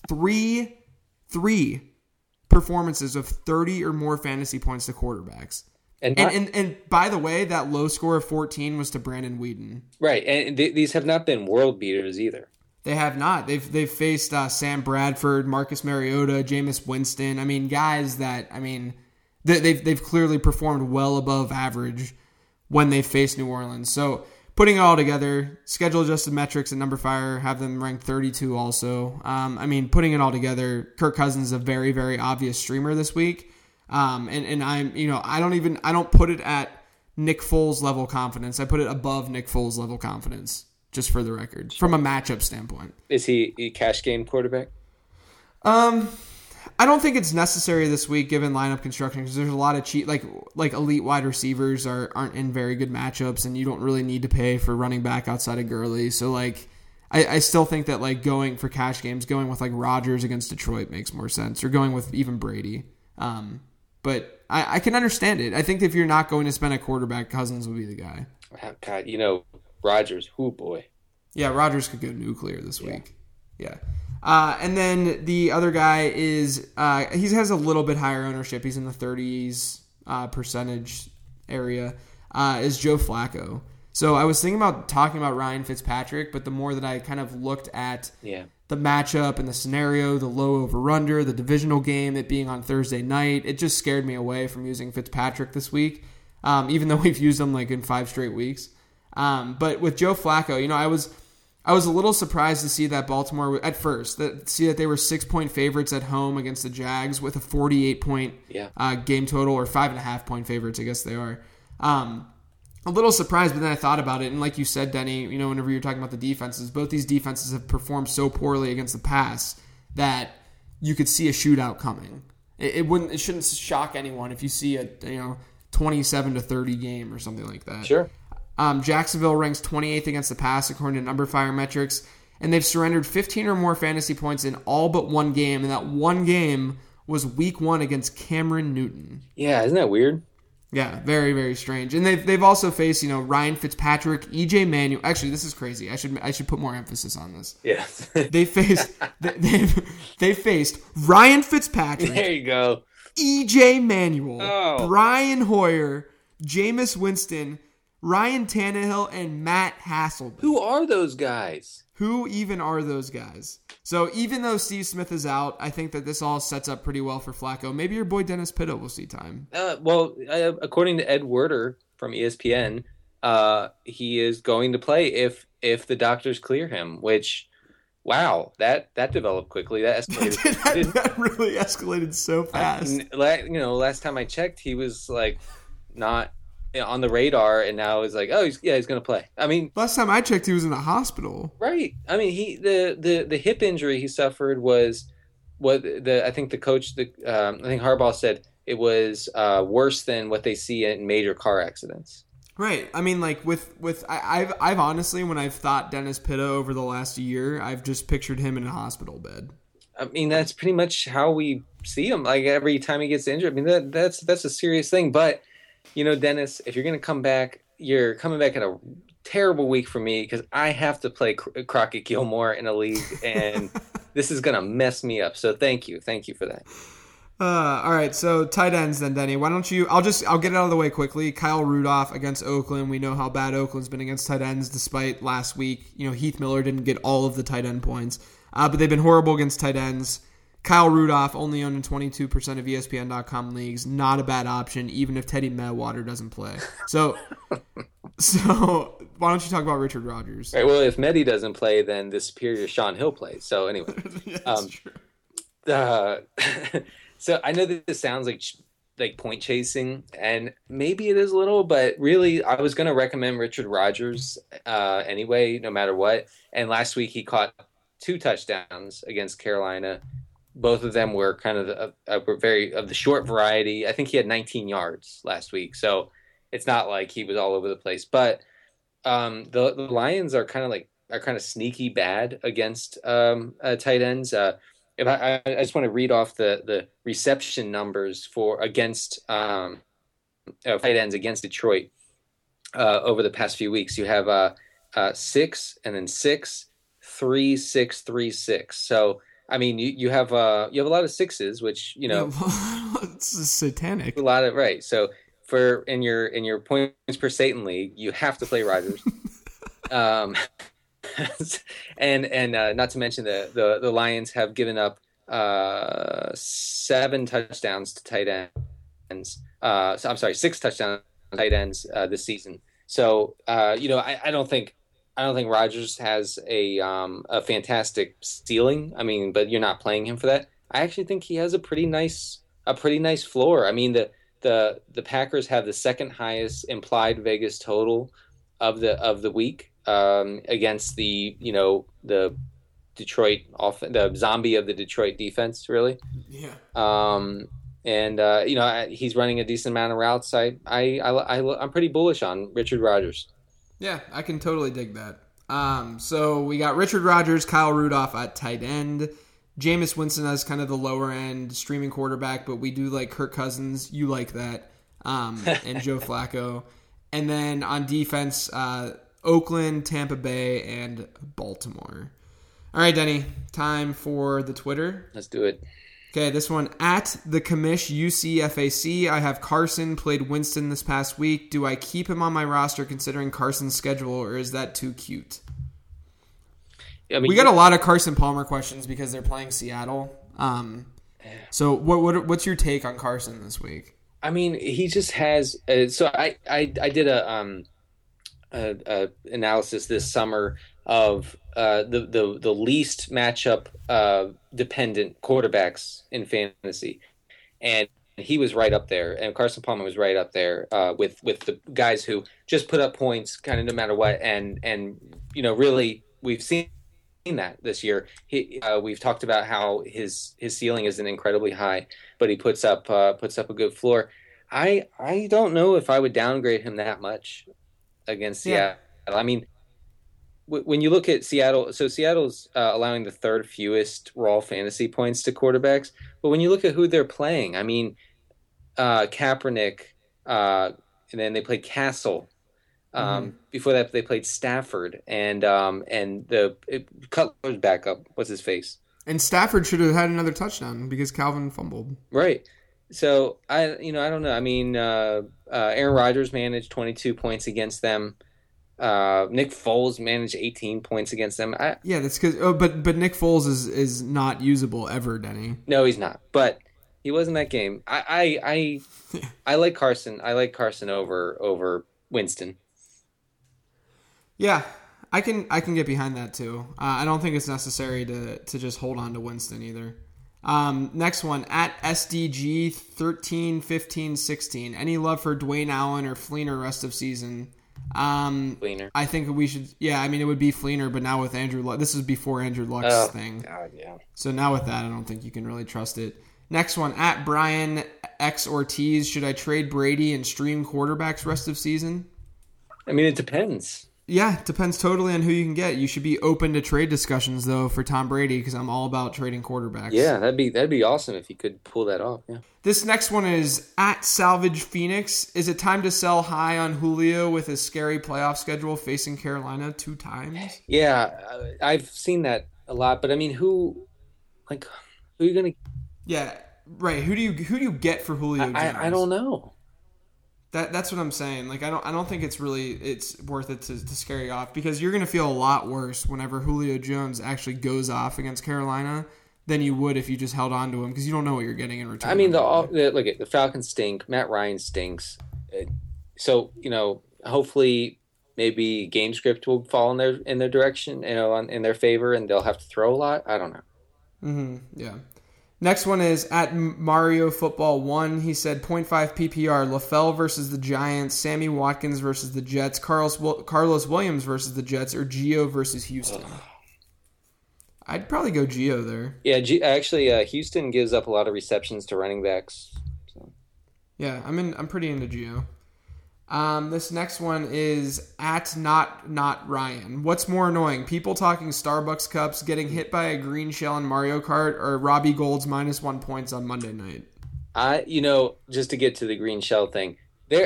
three performances of 30 or more fantasy points to quarterbacks. And by the way, that low score of 14 was to Brandon Weeden. Right, and these have not been world beaters either. They have not. They've faced Sam Bradford, Marcus Mariota, Jameis Winston. I mean, guys that they've clearly performed well above average when they faced New Orleans. So putting it all together, schedule adjusted metrics and number fire have them ranked 32 also. Putting it all together, Kirk Cousins is a very, very obvious streamer this week. And I don't put it at Nick Foles level confidence. I put it above Nick Foles level confidence, just for the record, from a matchup standpoint. Is he a cash game quarterback? I don't think it's necessary this week given lineup construction because there's a lot of cheap, like elite wide receivers aren't in very good matchups, and you don't really need to pay for running back outside of Gurley. So I still think that going for cash games, going with Rodgers against Detroit makes more sense, or going with even Brady. But I can understand it. I think if you're not going to spend a quarterback, Cousins would be the guy. God, Rodgers, oh boy. Yeah, Rodgers could go nuclear this week. Yeah. And then the other guy is he has a little bit higher ownership. He's in the 30s percentage area. Is Joe Flacco. So I was thinking about talking about Ryan Fitzpatrick, but the more that I kind of looked at the matchup and the scenario, the low over-under, the divisional game, it being on Thursday night, it just scared me away from using Fitzpatrick this week, even though we've used him in 5 straight weeks. But with Joe Flacco, I was a little surprised to see that Baltimore at first, that they were 6-point favorites at home against the Jags with a 48-point game total, or 5.5-point favorites, I guess they are. A little surprised, but then I thought about it, and like you said, Denny, whenever you're talking about the defenses, both these defenses have performed so poorly against the pass that you could see a shootout coming. It shouldn't shock anyone if you see a 27-30 game or something like that. Sure. Jacksonville ranks 28th against the pass according to number fire metrics, and they've surrendered 15 or more fantasy points in all but one game, and that one game was week 1 against Cameron Newton. Yeah, isn't that weird? Yeah, very, very strange. And they've also faced, Ryan Fitzpatrick, EJ Manuel. Actually, this is crazy. I should put more emphasis on this. Yeah. they faced Ryan Fitzpatrick. There you go. EJ Manuel, Brian Hoyer, Jameis Winston, Ryan Tannehill, and Matt Hasselbeck. Who are those guys? Who even are those guys? So even though Steve Smith is out, I think that this all sets up pretty well for Flacco. Maybe your boy Dennis Pitta will see time. According to Ed Werder from ESPN, he is going to play if the doctors clear him, which, wow, that developed quickly. That escalated. that really escalated so fast. Last time I checked, he was not on the radar, and now it's he's going to play. I mean, last time I checked, he was in the hospital. Right. I mean, the hip injury he suffered was I think the coach, I think Harbaugh said it was worse than what they see in major car accidents. Right. I mean, I've honestly, when I've thought Dennis Pitta over the last year, I've just pictured him in a hospital bed. I mean, that's pretty much how we see him. Every time he gets injured, I mean, that's a serious thing, but. Dennis, if you're going to come back, you're coming back at a terrible week for me because I have to play Crockett Gilmore in a league, and this is going to mess me up. So thank you for that. All right, so tight ends then, Denny. Why don't you? I'll get it out of the way quickly. Kyle Rudolph against Oakland. We know how bad Oakland's been against tight ends, despite last week. Heath Miller didn't get all of the tight end points, but they've been horrible against tight ends. Kyle Rudolph only owned in 22% of ESPN.com leagues. Not a bad option, even if Teddy Medwater doesn't play. So why don't you talk about Richard Rodgers? Right, well, if Medi doesn't play, then the superior Sean Hill plays. So anyway, Yeah, that's true. So I know that this sounds like point chasing, and maybe it is a little, but really I was going to recommend Richard Rodgers anyway, no matter what. And last week he caught 2 touchdowns against Carolina. Both of them were kind of very of the short variety. I think he had 19 yards last week, so it's not like he was all over the place. But the Lions are kind of sneaky bad against tight ends. If I just want to read off the reception numbers for against tight ends against Detroit over the past few weeks. You have 6 and then 6, 3, 6, 3, 6. So I mean you have a lot of sixes, which it's satanic. A lot of right. So for in your points per Satan league, you have to play Rodgers. And not to mention the Lions have given up 7 touchdowns to tight ends. So I'm sorry, 6 touchdowns to tight ends this season. So I don't think Rodgers has a fantastic ceiling. I mean, but you're not playing him for that. I actually think he has a pretty nice floor. I mean, the Packers have the second highest implied Vegas total of the week. Against the Detroit the zombie of the Detroit defense, really. Yeah. He's running a decent amount of routes. I'm pretty bullish on Richard Rodgers. Yeah, I can totally dig that. So we got Richard Rodgers, Kyle Rudolph at tight end, Jameis Winston as kind of the lower end streaming quarterback, but we do like Kirk Cousins. You like that, and Joe Flacco, and then on defense. Oakland, Tampa Bay, and Baltimore. All right, Denny, time for the Twitter. Let's do it. Okay, this one, at the commish UCFAC. I have Carson, played Winston this past week. Do I keep him on my roster considering Carson's schedule, or is that too cute? I mean, we got a lot of Carson Palmer questions because they're playing Seattle. So what's your take on Carson this week? I mean, he just has so I did a analysis this summer of the least matchup dependent quarterbacks in fantasy, and he was right up there, and Carson Palmer was right up there with the guys who just put up points kind of no matter what, and really we've seen that this year. We've talked about how his ceiling isn't incredibly high, but he puts up a good floor. I don't know if I would downgrade him that much against Seattle. I mean, when you look at Seattle, so Seattle's allowing the 3rd fewest raw fantasy points to quarterbacks. But when you look at who they're playing, I mean, Kaepernick, and then they played Castle. Before that, they played Stafford, and the Cutler's backup. What's his face? And Stafford should have had another touchdown because Calvin fumbled. Right. So I don't know. I mean, Aaron Rodgers managed 22 points against them. Nick Foles managed 18 points against them. That's because. But Nick Foles is not usable ever, Denny. No, he's not. But he was in that game. I like Carson. I like Carson over Winston. Yeah, I can get behind that too. I don't think it's necessary to just hold on to Winston either. Next one, at SDG 13, 15, 16. Any love for Dwayne Allen or Fleener rest of season? Fleener. I think we should. Yeah, I mean it would be Fleener, but now with Andrew Luck, this is before Andrew Luck's thing. God, yeah. So now with that, I don't think you can really trust it. Next one, at Brian X Ortiz. Should I trade Brady and stream quarterbacks rest of season? I mean, it depends. Yeah, it depends totally on who you can get. You should be open to trade discussions though for Tom Brady because I'm all about trading quarterbacks. Yeah, that'd be awesome if you could pull that off. Yeah. This next one is at Salvage Phoenix. Is it time to sell high on Julio with his scary playoff schedule facing Carolina 2 times? Yeah, I've seen that a lot, but I mean, who are you gonna? Yeah, Right. Who do you get for Julio Jones? I don't know. That's what I'm saying. Like I don't think it's worth it to scare you off, because you're going to feel a lot worse whenever Julio Jones actually goes off against Carolina than you would if you just held on to him, because you don't know what you're getting in return. I mean, look, the Falcons stink. Matt Ryan stinks. So hopefully maybe game script will fall in their direction, in their favor, and they'll have to throw a lot. I don't know. Mm-hmm. Yeah. Next one is at Mario Football 1. He said 0.5 PPR. LaFell versus the Giants. Sammy Watkins versus the Jets. Carlos Williams versus the Jets. Or Gio versus Houston. I'd probably go Gio there. Yeah, actually, Houston gives up a lot of receptions to running backs. So. Yeah, I'm pretty into Gio. This next one is at not Ryan. What's more annoying? People talking Starbucks cups, getting hit by a green shell in Mario Kart, or Robbie Gold's -1 points on Monday night? Just to get to the green shell thing, there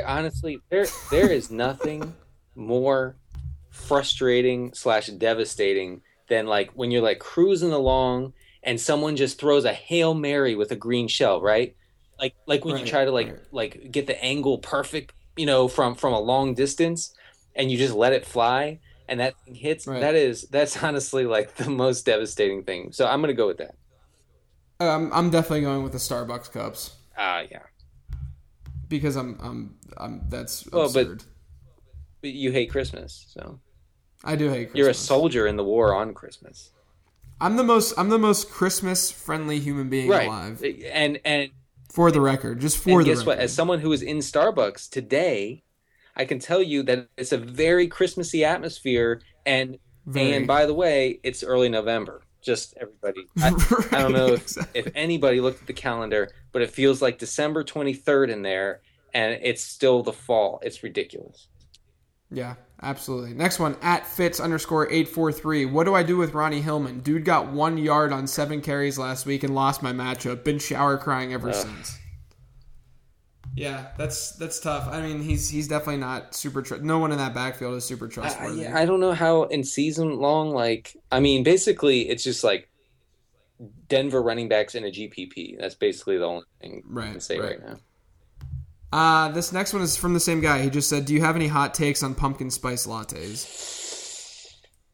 is nothing more frustrating / devastating than like when you're like cruising along and someone just throws a Hail Mary with a green shell, right? Like when you try to like get the angle perfect, from a long distance, and you just let it fly and that thing hits. Right. That's honestly like the most devastating thing. So I'm gonna go with that. I'm definitely going with the Starbucks cups. Yeah. Because I'm that's absurd. But you hate Christmas, so. I do hate Christmas. You're a soldier in the war on Christmas. I'm the most Christmas friendly human being alive. And for the record, guess what? As someone who is in Starbucks today, I can tell you that it's a very Christmassy atmosphere. And by the way, it's early November. Just everybody. I don't know if anybody looked at the calendar, but it feels like December 23rd in there, and it's still the fall. It's ridiculous. Yeah, absolutely. Next one, at Fitz_843. What do I do with Ronnie Hillman? Dude got 1 yard on 7 carries last week and lost my matchup. Been shower crying ever since. Yeah, that's tough. I mean, he's definitely not super. No one in that backfield is super trustworthy. I don't know how in season long. Basically, it's just like Denver running backs in a GPP. That's basically the only thing I can say right now. This next one is from the same guy. He just said, do you have any hot takes on pumpkin spice lattes?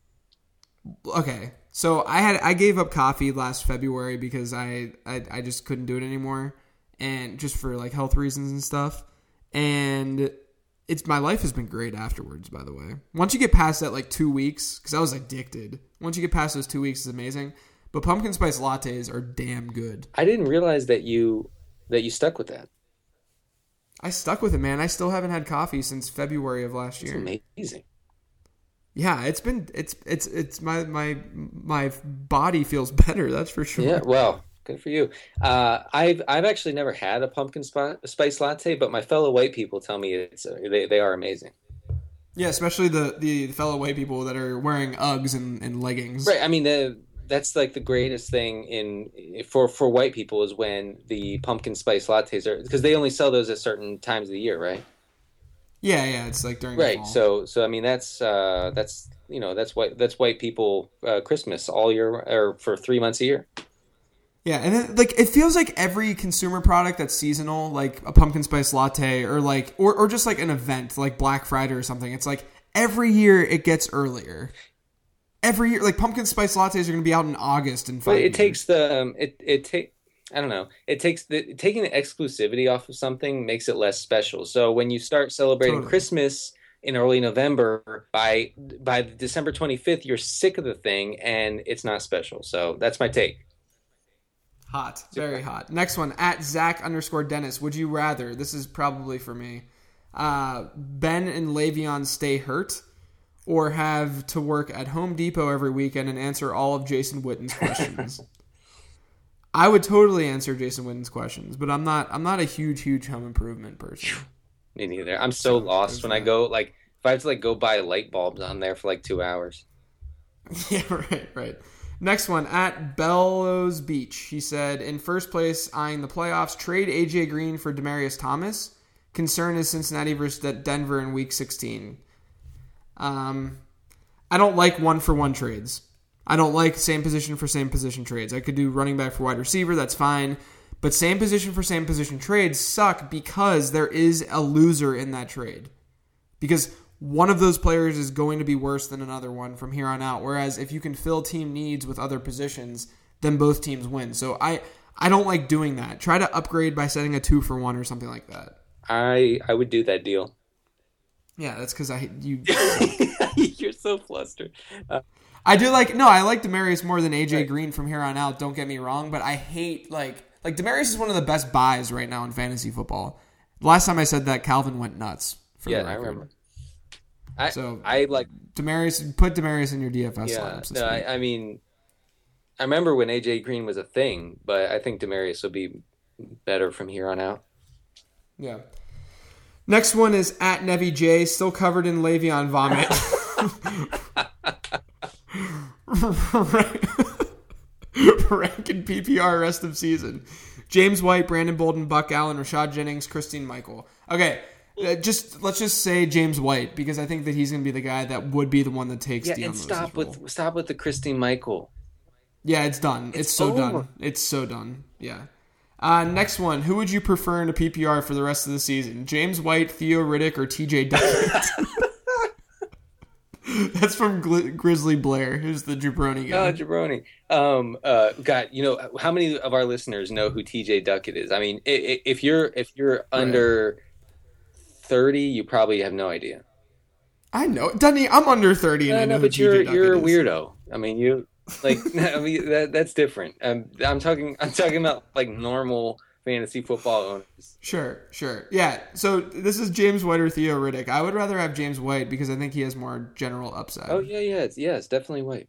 Okay. So I gave up coffee last February because I just couldn't do it anymore, and just for like health reasons and stuff. And my life has been great afterwards, by the way. Once you get past that like 2 weeks, because I was addicted. Once you get past those 2 weeks, it's amazing. But pumpkin spice lattes are damn good. I didn't realize that you stuck with that. I stuck with it, man. I still haven't had coffee since February of last year. It's amazing. Yeah, it's my body feels better. That's for sure. Yeah, well, good for you. I've actually never had a pumpkin spice latte, but my fellow white people tell me they are amazing. Yeah, especially the fellow white people that are wearing Uggs and leggings. Right. I mean, that's like the greatest thing for white people is when the pumpkin spice lattes are, because they only sell those at certain times of the year, right? Yeah, it's like during the fall. So I mean that's white people Christmas all year, or for 3 months a year. Yeah, and then, like, it feels like every consumer product that's seasonal, like a pumpkin spice latte, or like or just like an event like Black Friday or something. It's like every year it gets earlier. Every year, like pumpkin spice lattes are going to be out in August and. But it takes I don't know. It takes taking the exclusivity off of something makes it less special. So when you start celebrating Christmas in early November, by December 25th, you're sick of the thing and it's not special. So that's my take. Hot, very hot. Next one, at Zach_Dennis. Would you rather? This is probably for me. Ben and Le'Veon stay hurt, or have to work at Home Depot every weekend and answer all of Jason Witten's questions? I would totally answer Jason Witten's questions, but I'm not a huge home improvement person. Me neither. I'm so lost when I go, like, if I have to like go buy light bulbs on there for like 2 hours. Yeah, right. Next one, at Bellows Beach. He said, in first place, eyeing the playoffs, trade A.J. Green for Demaryius Thomas. Concern is Cincinnati versus Denver in Week 16. I don't like one-for-one trades. I don't like same position for same position trades. I could do running back for wide receiver, that's fine. But same position for same position trades suck because there is a loser in that trade. Because one of those players is going to be worse than another one from here on out. Whereas if you can fill team needs with other positions, then both teams win. So I don't like doing that. Try to upgrade by setting a 2-for-1 or something like that. I would do that deal. Yeah, that's because you. You're so flustered. I like Demaryius more than AJ Green from here on out. Don't get me wrong, but I hate like Demaryius is one of the best buys right now in fantasy football. Last time I said that, Calvin went nuts. I remember. I like Demaryius. Put Demaryius in your DFS lineups. No, I mean, I remember when AJ Green was a thing, but I think Demaryius will be better from here on out. Yeah. Next one is at Nevi J, still covered in Le'Veon vomit. Ranking PPR rest of season. James White, Brandon Bolden, Buck Allen, Rashad Jennings, Christine Michael. Okay, let's just say James White because I think that he's going to be the guy that would be the one that takes. Yeah, and stop with the Christine Michael. Yeah, it's done. It's so done. It's so done. Yeah. Next one. Who would you prefer in a PPR for the rest of the season? James White, Theo Riddick, or TJ Duckett? That's from Grizzly Blair, who's the jabroni guy. Oh, jabroni. God, how many of our listeners know who TJ Duckett is? I mean, if you're under 30, you probably have no idea. I know, Dunny. I'm under 30, and I know but you're a weirdo. I mean, you. That's different. I'm talking about like normal fantasy football owners. Sure. Yeah. So this is James White or Theo Riddick. I would rather have James White because I think he has more general upside. Oh yeah. It's definitely White.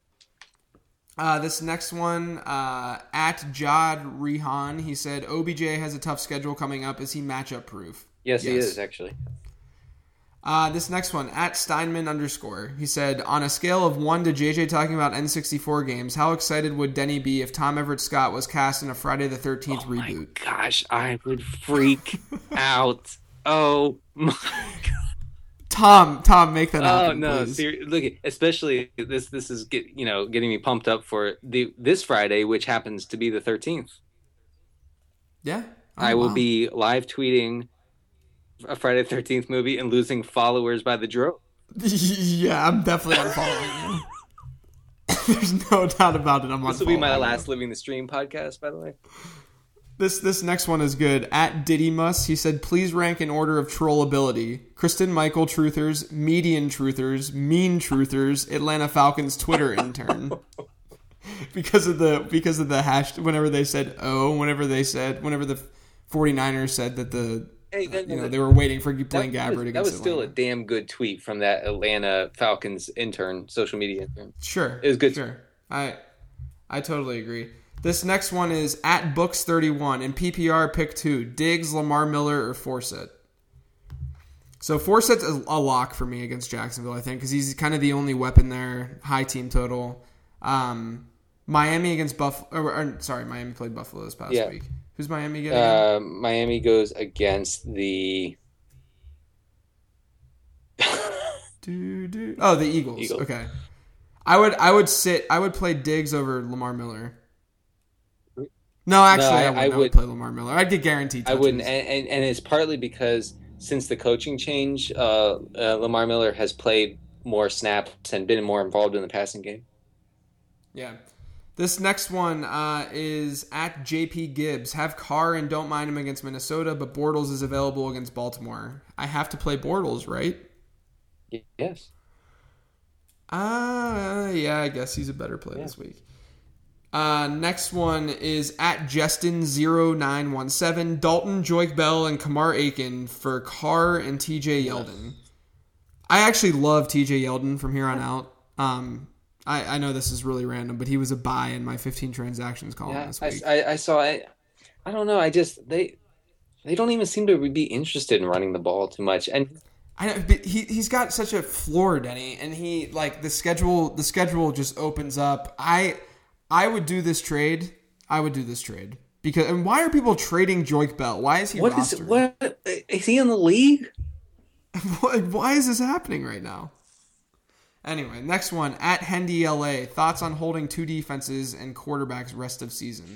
This next one, at Jod Rehan, he said OBJ has a tough schedule coming up. Is he matchup proof? Yes, he is actually. This next one, at Steinman _. He said, on a scale of 1 to JJ talking about N64 games, how excited would Denny be if Tom Everett Scott was cast in a Friday the 13th reboot? Oh my gosh, I would freak out. Oh my God. Tom, make that happen. Oh no, please. Look, especially this is getting me pumped up for this Friday, which happens to be the 13th. Yeah. I will be live tweeting a Friday the 13th movie and losing followers by the drove. Yeah, I'm definitely unfollowing you. There's no doubt about it. This will be my last Living the Stream podcast, by the way. This next one is good. At Didymus, he said, please rank in order of trollability. Kristen Michael truthers, median truthers, mean truthers, Atlanta Falcons Twitter intern. because of the hash, whenever the 49ers said that they were waiting for Blaine Gabbert against That was Atlanta. still a damn good tweet from that Atlanta Falcons intern, social media intern. Sure. It was good. Sure. I totally agree. This next one is at Books31. In PPR, pick 2. Diggs, Lamar Miller, or Forsett. So Forsett's a lock for me against Jacksonville, I think, because he's kind of the only weapon there. High team total. Miami against Buffalo. Miami played Buffalo this past week. Who's Miami getting? Miami goes against the... the Eagles. Okay. I would play Diggs over Lamar Miller. No, actually, I would play Lamar Miller. I'd get guaranteed touches. I wouldn't, and it's partly because since the coaching change, Lamar Miller has played more snaps and been more involved in the passing game. Yeah. This next one is at JP Gibbs. Have Carr and don't mind him against Minnesota, but Bortles is available against Baltimore. I have to play Bortles, right? Yes. Yeah, I guess he's a better play this week. Next one is at Justin0917. Dalton, Joique Bell, and Kamar Aiken for Carr and TJ Yeldon. I actually love TJ Yeldon from here on out. I know this is really random, but he was a buy in my 15 transactions column this week. I saw it. I don't know. They don't even seem to be interested in running the ball too much. And I know, but he's got such a floor, Denny, and he like the schedule just opens up. I would do this trade. Because and why are people trading Joique Bell? Why is he rostered? What is he in the league? Why is this happening right now? Anyway, next one, at Hendy LA. Thoughts on holding 2 defenses and quarterbacks rest of season?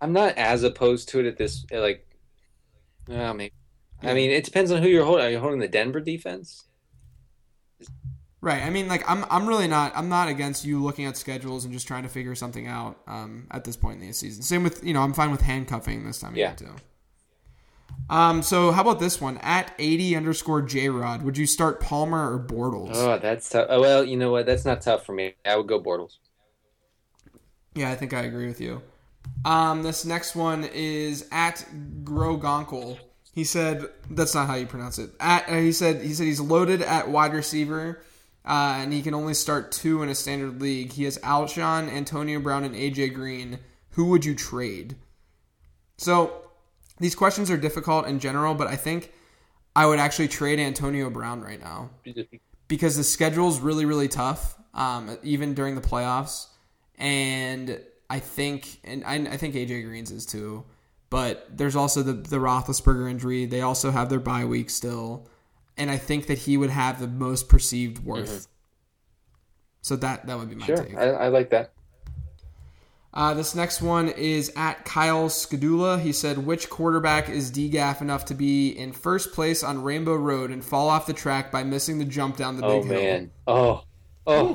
I'm not as opposed to it at this like. Maybe. I mean, it depends on who you're holding. Are you holding the Denver defense? Right. I mean, like I'm really not. I'm not against you looking at schedules and just trying to figure something out at this point in the season. Same with I'm fine with handcuffing this time of year too. So how about this one? At 80_JRod, would you start Palmer or Bortles? Oh, that's tough. Oh, well, you know what? That's not tough for me. I would go Bortles. Yeah, I think I agree with you. This next one is at Grogonkel. He said that's not how you pronounce it. He said he's loaded at wide receiver, and he can only start 2 in a standard league. He has Alshon, Antonio Brown, and AJ Green. Who would you trade? So these questions are difficult in general, but I think I would actually trade Antonio Brown right now because the schedule is really, really tough, even during the playoffs. And I think AJ Green's is too. But there's also the Roethlisberger injury. They also have their bye week still. And I think that he would have the most perceived worth. Mm-hmm. So that would be my take. I like that. This next one is at Kyle Skadula. He said, which quarterback is DGAF enough to be in first place on Rainbow Road and fall off the track by missing the jump down the big hill? Oh, man.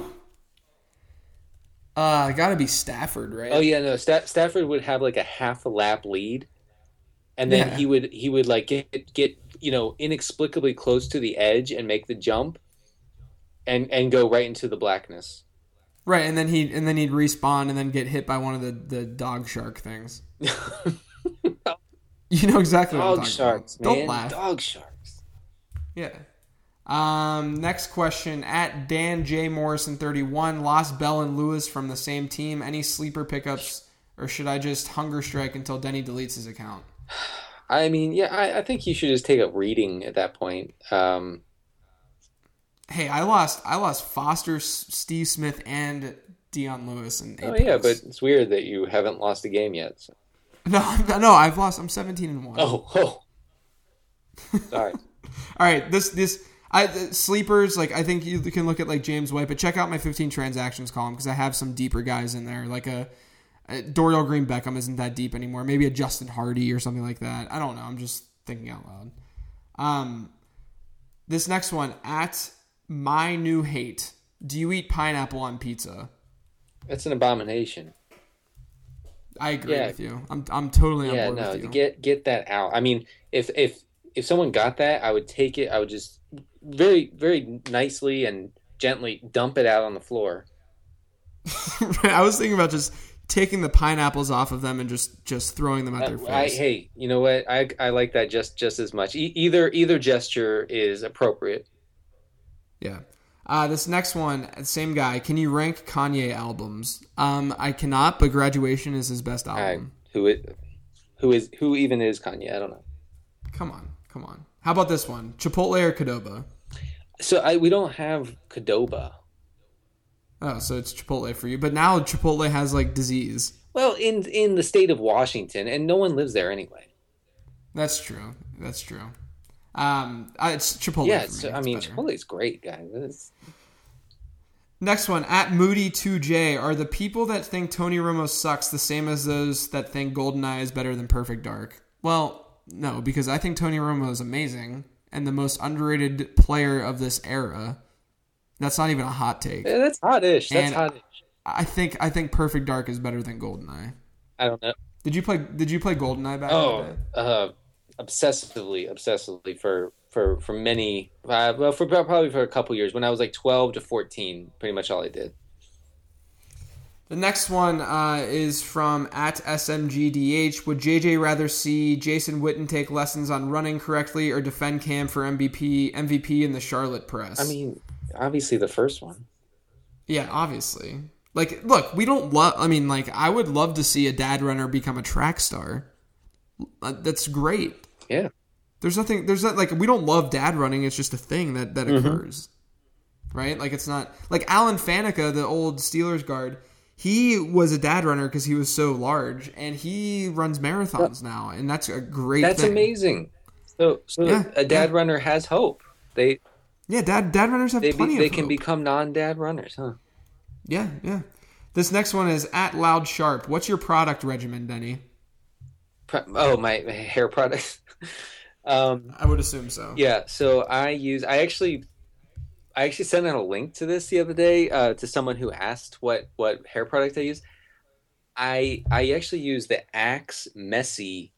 Got to be Stafford, right? Oh yeah, no. Stafford would have like a half a lap lead, and then he would like get inexplicably close to the edge and make the jump, and go right into the blackness. Right, and then he'd respawn and then get hit by one of the dog shark things. You know exactly what I'm talking sharks, about. Man. Don't laugh. Dog sharks. Yeah. Next question at Dan J Morrison 31. Lost Bell and Lewis from the same team. Any sleeper pickups, or should I just hunger strike until Denny deletes his account? I mean, yeah, I think you should just take a reading at that point. Hey, I lost Foster, Steve Smith, and Dion Lewis in April. Oh yeah, but it's weird that you haven't lost a game yet. So. No, I've lost. I'm 17-1. Oh. Sorry. All right, sleepers, like I think you can look at like James White, but check out my 15 transactions column because I have some deeper guys in there. Like a Dorial Green Beckham isn't that deep anymore. Maybe a Justin Hardy or something like that. I don't know. I'm just thinking out loud. This next one at My New Hate. Do you eat pineapple on pizza? It's an abomination. I agree with you. I'm totally on board with you. Get that out. I mean, if someone got that, I would take it. I would just very, very nicely and gently dump it out on the floor. I was thinking about just taking the pineapples off of them and just throwing them at their face. Hey, you know what? I like that just as much. Either gesture is appropriate. Yeah. This next one, same guy. Can you rank Kanye albums? I cannot, but Graduation is his best album. Who even is Kanye? I don't know. Come on. How about this one? Chipotle or Qdoba? So we don't have Qdoba. Oh, so it's Chipotle for you. But now Chipotle has like disease. Well, in the state of Washington, and no one lives there anyway. That's true. It's Chipotle. Yeah, for me. Chipotle's great, guys. Next one, at Moody2J. Are the people that think Tony Romo sucks the same as those that think GoldenEye is better than Perfect Dark? Well, no, because I think Tony Romo is amazing and the most underrated player of this era. That's not even a hot take. Yeah, that's hot-ish. I think Perfect Dark is better than GoldenEye. I don't know. Did you play GoldenEye back in the day? Obsessively for many, probably for a couple years. When I was like 12 to 14, pretty much all I did. The next one is from at SMGDH. Would JJ rather see Jason Witten take lessons on running correctly or defend Cam for MVP in the Charlotte press? I mean, obviously the first one. Yeah, obviously. Like, look, we don't love... I mean, like, I would love to see a dad runner become a track star. That's great. Yeah. There's like, we don't love dad running. It's just a thing that occurs. Right? Like, it's not... Like, Alan Faneca, the old Steelers guard... He was a dad runner because he was so large, and he runs marathons now, and that's a great thing. That's amazing. So a dad runner has hope. Dad runners have plenty of hope. They can become non-dad runners, huh? Yeah. This next one is at Loud Sharp. What's your product regimen, Denny? My hair products. I would assume so. Yeah, so I actually sent out a link to this the other day to someone who asked what hair product I use. I actually use the Axe Messy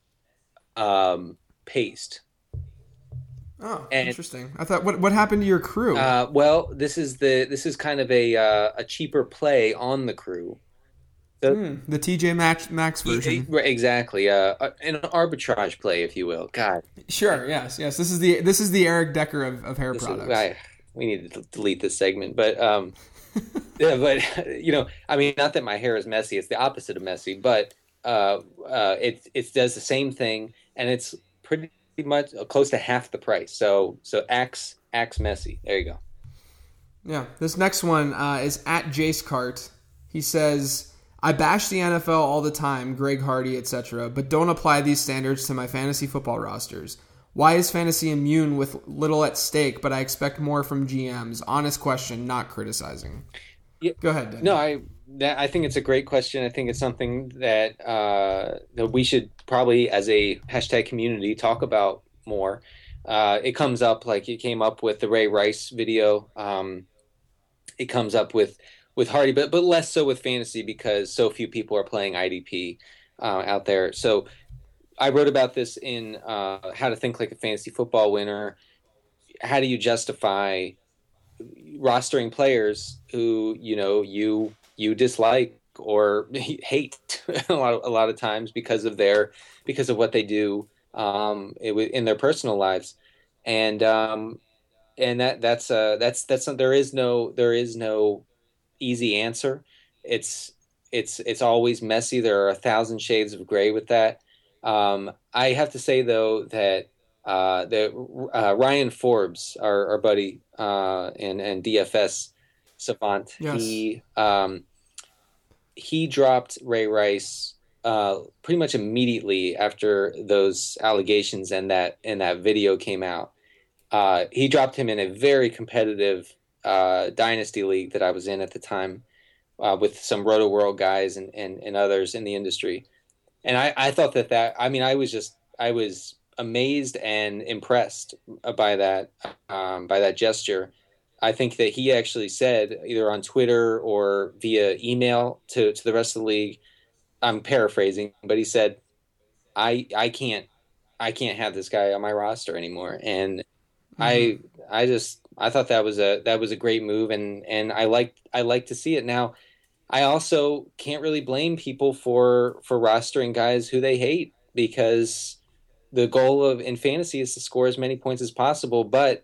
paste. Oh, interesting. I thought what happened to your crew? Well, this is kind of a cheaper play on the crew. The TJ Maxx version. Exactly. An arbitrage play, if you will. God. Sure. Yes. This is the Eric Decker of hair products. We need to delete this segment, but yeah, but I mean, not that my hair is messy; it's the opposite of messy. But it does the same thing, and it's pretty much close to half the price. So Axe Messy. There you go. Yeah. This next one is at Jace Cart. He says, I bash the NFL all the time, Greg Hardy, etc., but don't apply these standards to my fantasy football rosters. Why is fantasy immune with little at stake, but I expect more from GMs? Honest question, not criticizing. Yeah, go ahead, Dan. No, I think it's a great question. I think it's something that we should probably, as a hashtag community, talk about more. It comes up like it came up with the Ray Rice video. It comes up with Hardy, but less so with fantasy because so few people are playing IDP out there. So I wrote about this in How to Think Like a Fantasy Football Winner. How do you justify rostering players who you dislike or hate a lot of times because of what they do in their personal lives, and that's there is no easy answer. It's always messy. There are 1,000 shades of gray with that. I have to say though that Ryan Forbes, our buddy and DFS savant, yes. He dropped Ray Rice pretty much immediately after those allegations and that video came out. He dropped him in a very competitive dynasty league that I was in at the time with some Roto World guys and others in the industry. And I thought that I was amazed and impressed by that gesture. I think that he actually said either on Twitter or via email to the rest of the league, I'm paraphrasing, but he said, I can't have this guy on my roster anymore. And I thought that was a great move, and I like to see it. Now, I also can't really blame people for rostering guys who they hate, because the goal in fantasy is to score as many points as possible. But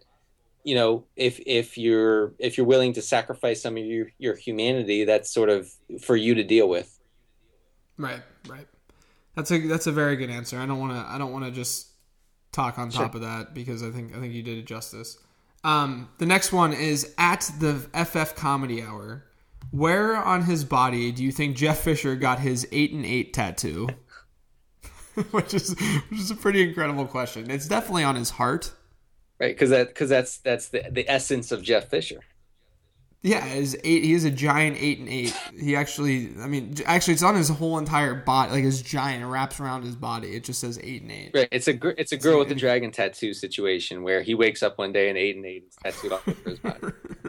if you're willing to sacrifice some of your humanity, that's sort of for you to deal with. Right. That's a very good answer. I don't want to just talk on top of that, because I think you did it justice. The next one is at the FF Comedy Hour. Where on his body do you think Jeff Fisher got his 8 and 8 tattoo? which is a pretty incredible question. It's definitely on his heart, right? Because that's the essence of Jeff Fisher. Yeah, he is a giant 8 and 8. He actually, it's on his whole entire body, like his giant. It wraps around his body. It just says 8 and 8. Right. It's a girl with the dragon tattoo situation where he wakes up one day and 8 and 8 is tattooed all over his body.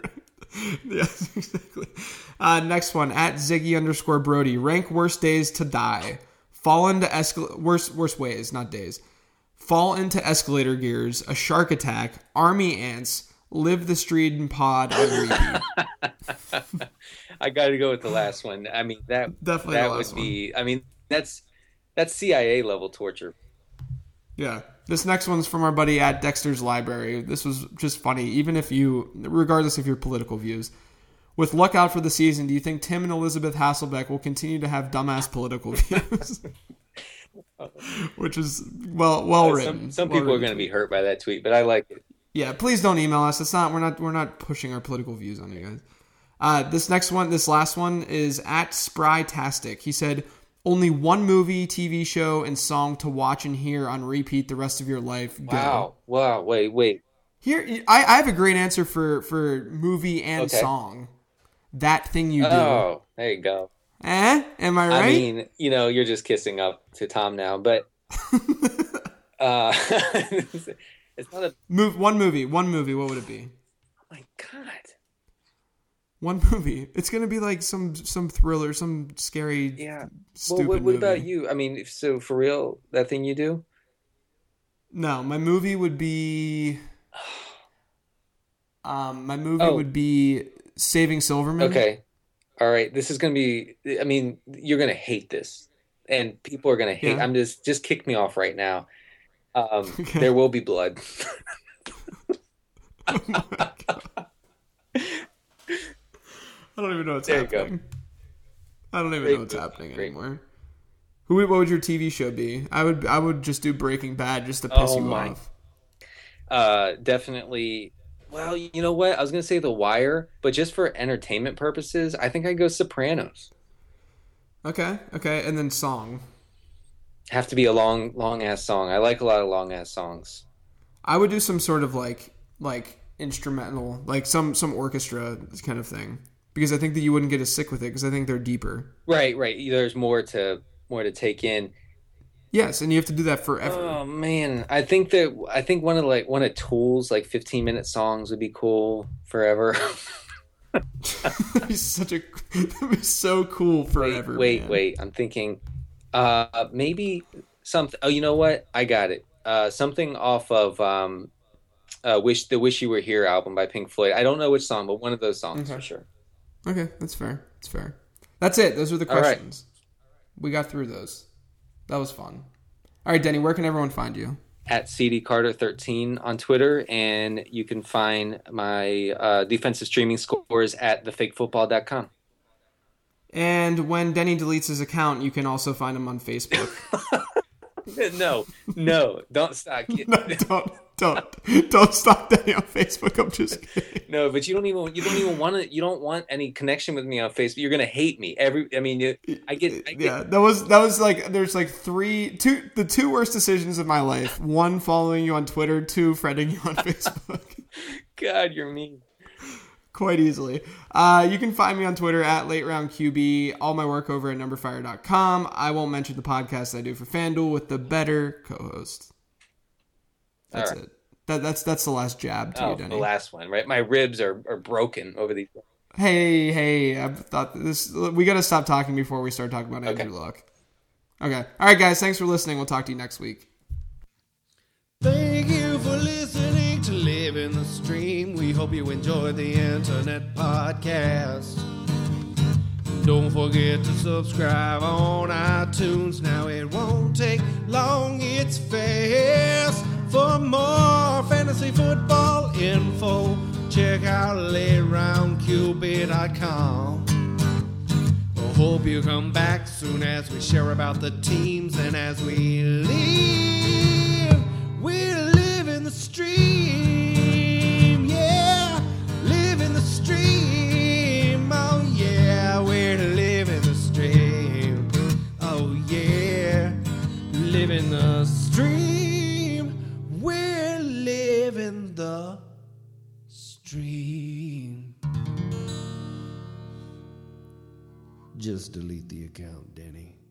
Yes, exactly. Next one, at Ziggy_Brody. Rank worst days to die. Fall into worst ways, not days. Fall into escalator gears. A shark attack. Army ants. Live the street and pod on repeat. I got to go with the last one. I mean, that would be. I mean, that's CIA level torture. Yeah. This next one's from our buddy at Dexter's Library. This was just funny, regardless of your political views. With luck out for the season, do you think Tim and Elizabeth Hasselbeck will continue to have dumbass political views? Which is well written. Some people are going to be hurt by that tweet, but I like it. Yeah, please don't email us. We're not pushing our political views on you guys. This last one is at Sprytastic. He said, only one movie, TV show, and song to watch and hear on repeat the rest of your life. Go. Wow. Wait. Here, I have a great answer for movie and song. That thing you do. Oh, there you go. Am I right? I mean, you're just kissing up to Tom now, but Uh, it's not a. One movie. One movie. What would it be? Oh my God. One movie. It's gonna be like some thriller, some scary. Yeah. Stupid Well, what movie. about you? I mean, so for real, that thing you do? No, my movie would be. My movie Oh. would be Saving Silverman. Okay. All right. This is gonna be. I mean, you're gonna hate this, and people are gonna hate. Yeah. I'm just kick me off right now. Okay. There will be blood. Oh my God. I don't even know what's There you go. happening. I don't even Great know what's movie. happening Great. anymore. What would your TV show be? I would just do Breaking Bad just to piss Oh you my. off. Definitely. Well, you know what? I was gonna say The Wire, but just for entertainment purposes, I think I'd go Sopranos. Okay, and then song. Have to be a long ass song. I like a lot of long ass songs. I would do some sort of like instrumental, like some orchestra kind of thing, because I think that you wouldn't get as sick with it because I think they're deeper. Right. There's more to take in. Yes, and you have to do that forever. Oh man, I think one of Tool's like 15-minute songs would be cool forever. That'd be so cool forever. man. Wait. I'm thinking, maybe something. Oh, you know what? I got it. Something off of the "Wish You Were Here" album by Pink Floyd. I don't know which song, but one of those songs for sure. Okay, that's fair. That's fair. That's it. Those are the All right. questions. We got through those. That was fun. All right, Denny, where can everyone find you? At CDCarter13 on Twitter, and you can find my defensive streaming scores at thefakefootball.com. And when Denny deletes his account, you can also find him on Facebook. No, don't stop. No, don't stop Denny on Facebook. I'm just kidding. No, but you don't even want to. You don't want any connection with me on Facebook. You're gonna hate me. I get. Yeah, that was like there's like the two worst decisions of my life. One, following you on Twitter. Two, friending you on Facebook. God, you're mean. Quite easily. You can find me on Twitter at LateRoundQB. All my work over at NumberFire.com. I won't mention the podcast I do for FanDuel with the better co-host. That's All right. it. That's the last jab to you, Denny. The last one, right? My ribs are broken over these. Hey, I thought this. We got to stop talking before we start talking about Andrew Okay. Luck. Okay. All right, guys. Thanks for listening. We'll talk to you next week. Thank you for listening to Live in the Stream. We hope you enjoy the internet podcast. Don't forget to subscribe on iTunes. Now it won't take long, it's fast. For more fantasy football info, check out LateRoundQB.com. I hope you come back soon as we share about the teams and as we live in the stream. Yeah, live in the stream. Oh yeah, we're living the stream. Oh yeah, live in the stream. We're living the stream. Just delete the account, Denny.